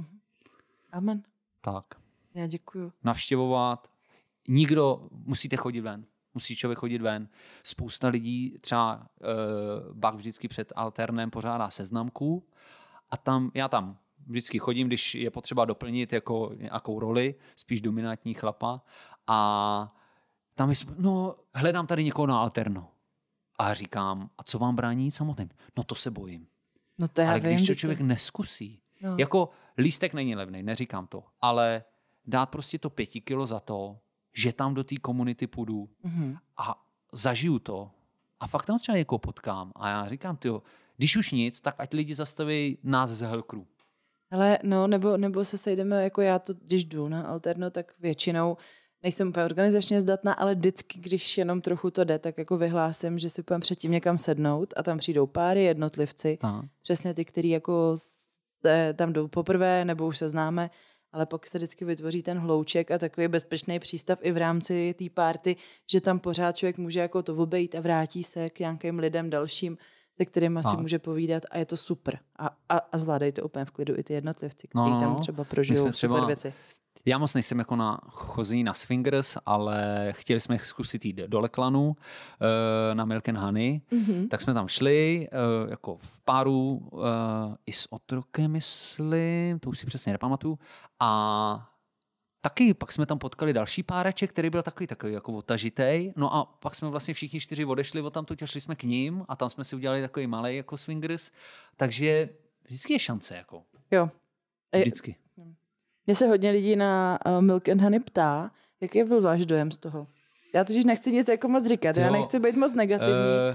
Amen. Tak. Já děkuju. Navštěvovat. Musíte chodit ven. Musí člověk chodit ven. Spousta lidí, třeba Bach vždycky před alternem pořádá seznamku a já tam vždycky chodím, když je potřeba doplnit jako nějakou roli, spíš dominantní chlapa a tam hledám tady někoho na alterno. A říkám, a co vám brání jít samotným? No to se bojím. No to ale když to člověk neskusí, jako lístek není levný, neříkám to, ale dát prostě to 5 kilo za to, že tam do té komunity půjdu a zažiju to. A fakt tam třeba někoho potkám. A já říkám, když už nic, tak ať lidi zastaví nás z Hellcrew. Ale nebo se sejdeme, jako já to, když jdu na alterno, tak většinou nejsem úplně organizačně zdatná, ale vždycky, když jenom trochu to jde, tak jako vyhlásím, že si půjdem předtím někam sednout a tam přijdou páry, jednotlivci. Aha. Přesně ty, který jako tam jdou poprvé, nebo už se známe, ale pak se vždycky vytvoří ten hlouček a takový bezpečný přístav i v rámci té party, že tam pořád člověk může jako to obejít a vrátí se k nějakým lidem dalším, se kterými si může povídat a je to super. A zvládají to úplně v klidu i ty jednotlivci, kteří tam třeba prožijou super věci. Já moc nejsem jako na chození na swingers, ale chtěli jsme zkusit jít do Leklanu na Milk and Honey, tak jsme tam šli jako v páru i s otrokem, myslím, to už si přesně nepamatuju, a taky pak jsme tam potkali další páreček, který byl takový jako otažitej, no a pak jsme vlastně všichni 4 odešli odtamtud a šli jsme k ním a tam jsme si udělali takový malej jako swingers, takže vždycky je šance, jako. Jo. Vždycky. Mně se hodně lidí na Milk and Honey ptá, jaký byl váš dojem z toho? Já totiž nechci nic jako moc říkat, já nechci být moc negativní.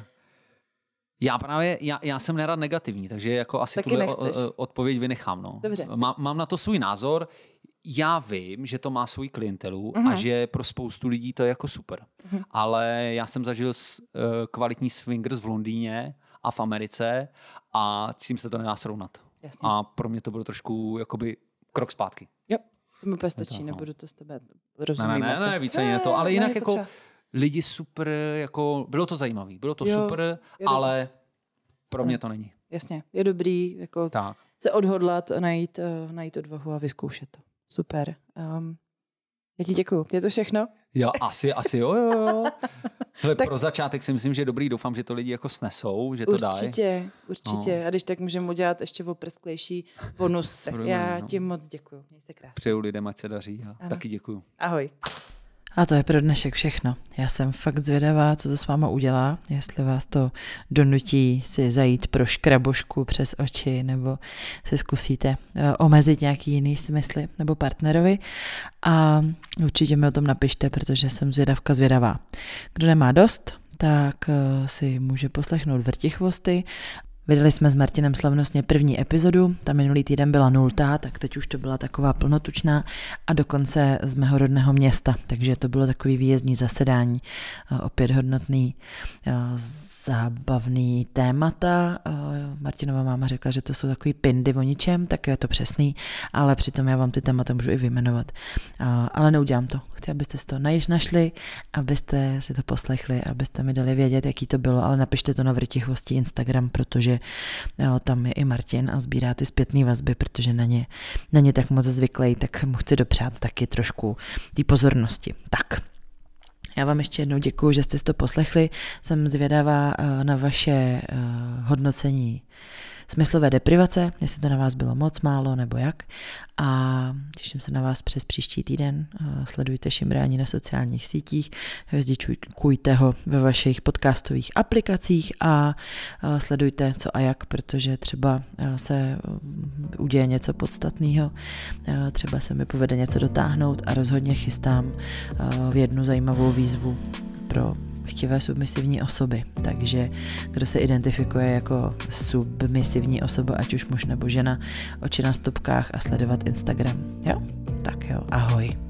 Já jsem nerad negativní, takže jako asi tuhle odpověď vynechám. No. Dobře. Mám na to svůj názor. Já vím, že to má svůj klientelu a že pro spoustu lidí to je jako super. Ale já jsem zažil kvalitní swingers v Londýně a v Americe a s tím se to nedá srovnat. Jasně. A pro mě to bylo trošku jakoby krok zpátky. Jo, to mi úplně stačí, nebudu to s tebe, rozumíme se. Ne, více je to, ale jinak jako potřeba. Lidi super, jako bylo to zajímavý, bylo to super, ale pro mě to není. Jasně, je dobrý jako se odhodlat, najít odvahu a vyzkoušet to. Super. Já ti děkuju. Je to všechno? Jo, asi jo. Hele, tak pro začátek si myslím, že je dobrý, doufám, že to lidi jako snesou, že to dají. Určitě. A když tak můžeme udělat ještě oprsklejší bonus. Já ti moc děkuju. Měj se krásně. Přeju lidem, ať se daří a taky děkuju. Ahoj. A to je pro dnešek všechno. Já jsem fakt zvědavá, co to s váma udělá, jestli vás to donutí si zajít pro škrabošku přes oči, nebo si zkusíte omezit nějaký jiný smysly nebo partnerovi. A určitě mi o tom napište, protože jsem zvědavá. Kdo nemá dost, tak si může poslechnout Vrtichvosty. Vydali jsme s Martinem slavnostně první epizodu, ta minulý týden byla 0, tak teď už to byla taková plnotučná a dokonce z mého rodného města, takže to bylo takový výjezdní zasedání, opět hodnotný, zábavný témata. Martinova máma řekla, že to jsou takový pindy o ničem, tak je to přesný, ale přitom já vám ty témata můžu i vyjmenovat. Ale neudělám to. Chci, abyste si to našli, abyste si to poslechli, abyste mi dali vědět, jaký to bylo, ale napište to na Vrtichvosti Instagram, protože tam je i Martin a sbírá ty zpětné vazby, protože na ně tak moc zvyklý, tak mu chci dopřát taky trošku té pozornosti. Tak. Já vám ještě jednou děkuju, že jste si to poslechli. Jsem zvědavá na vaše hodnocení smyslové deprivace, jestli to na vás bylo moc, málo nebo jak. A těším se na vás přes příští týden. Sledujte Šimrání na sociálních sítích, hvězdičkujte ho ve vašich podcastových aplikacích a sledujte co a jak, protože třeba se uděje něco podstatného, třeba se mi povede něco dotáhnout a rozhodně chystám v jednu zajímavou výzvu pro chtivé submisivní osoby. Takže kdo se identifikuje jako submisivní osoba, ať už muž nebo žena, oči na stopkách a sledovat Instagram. Jo? Tak jo, ahoj.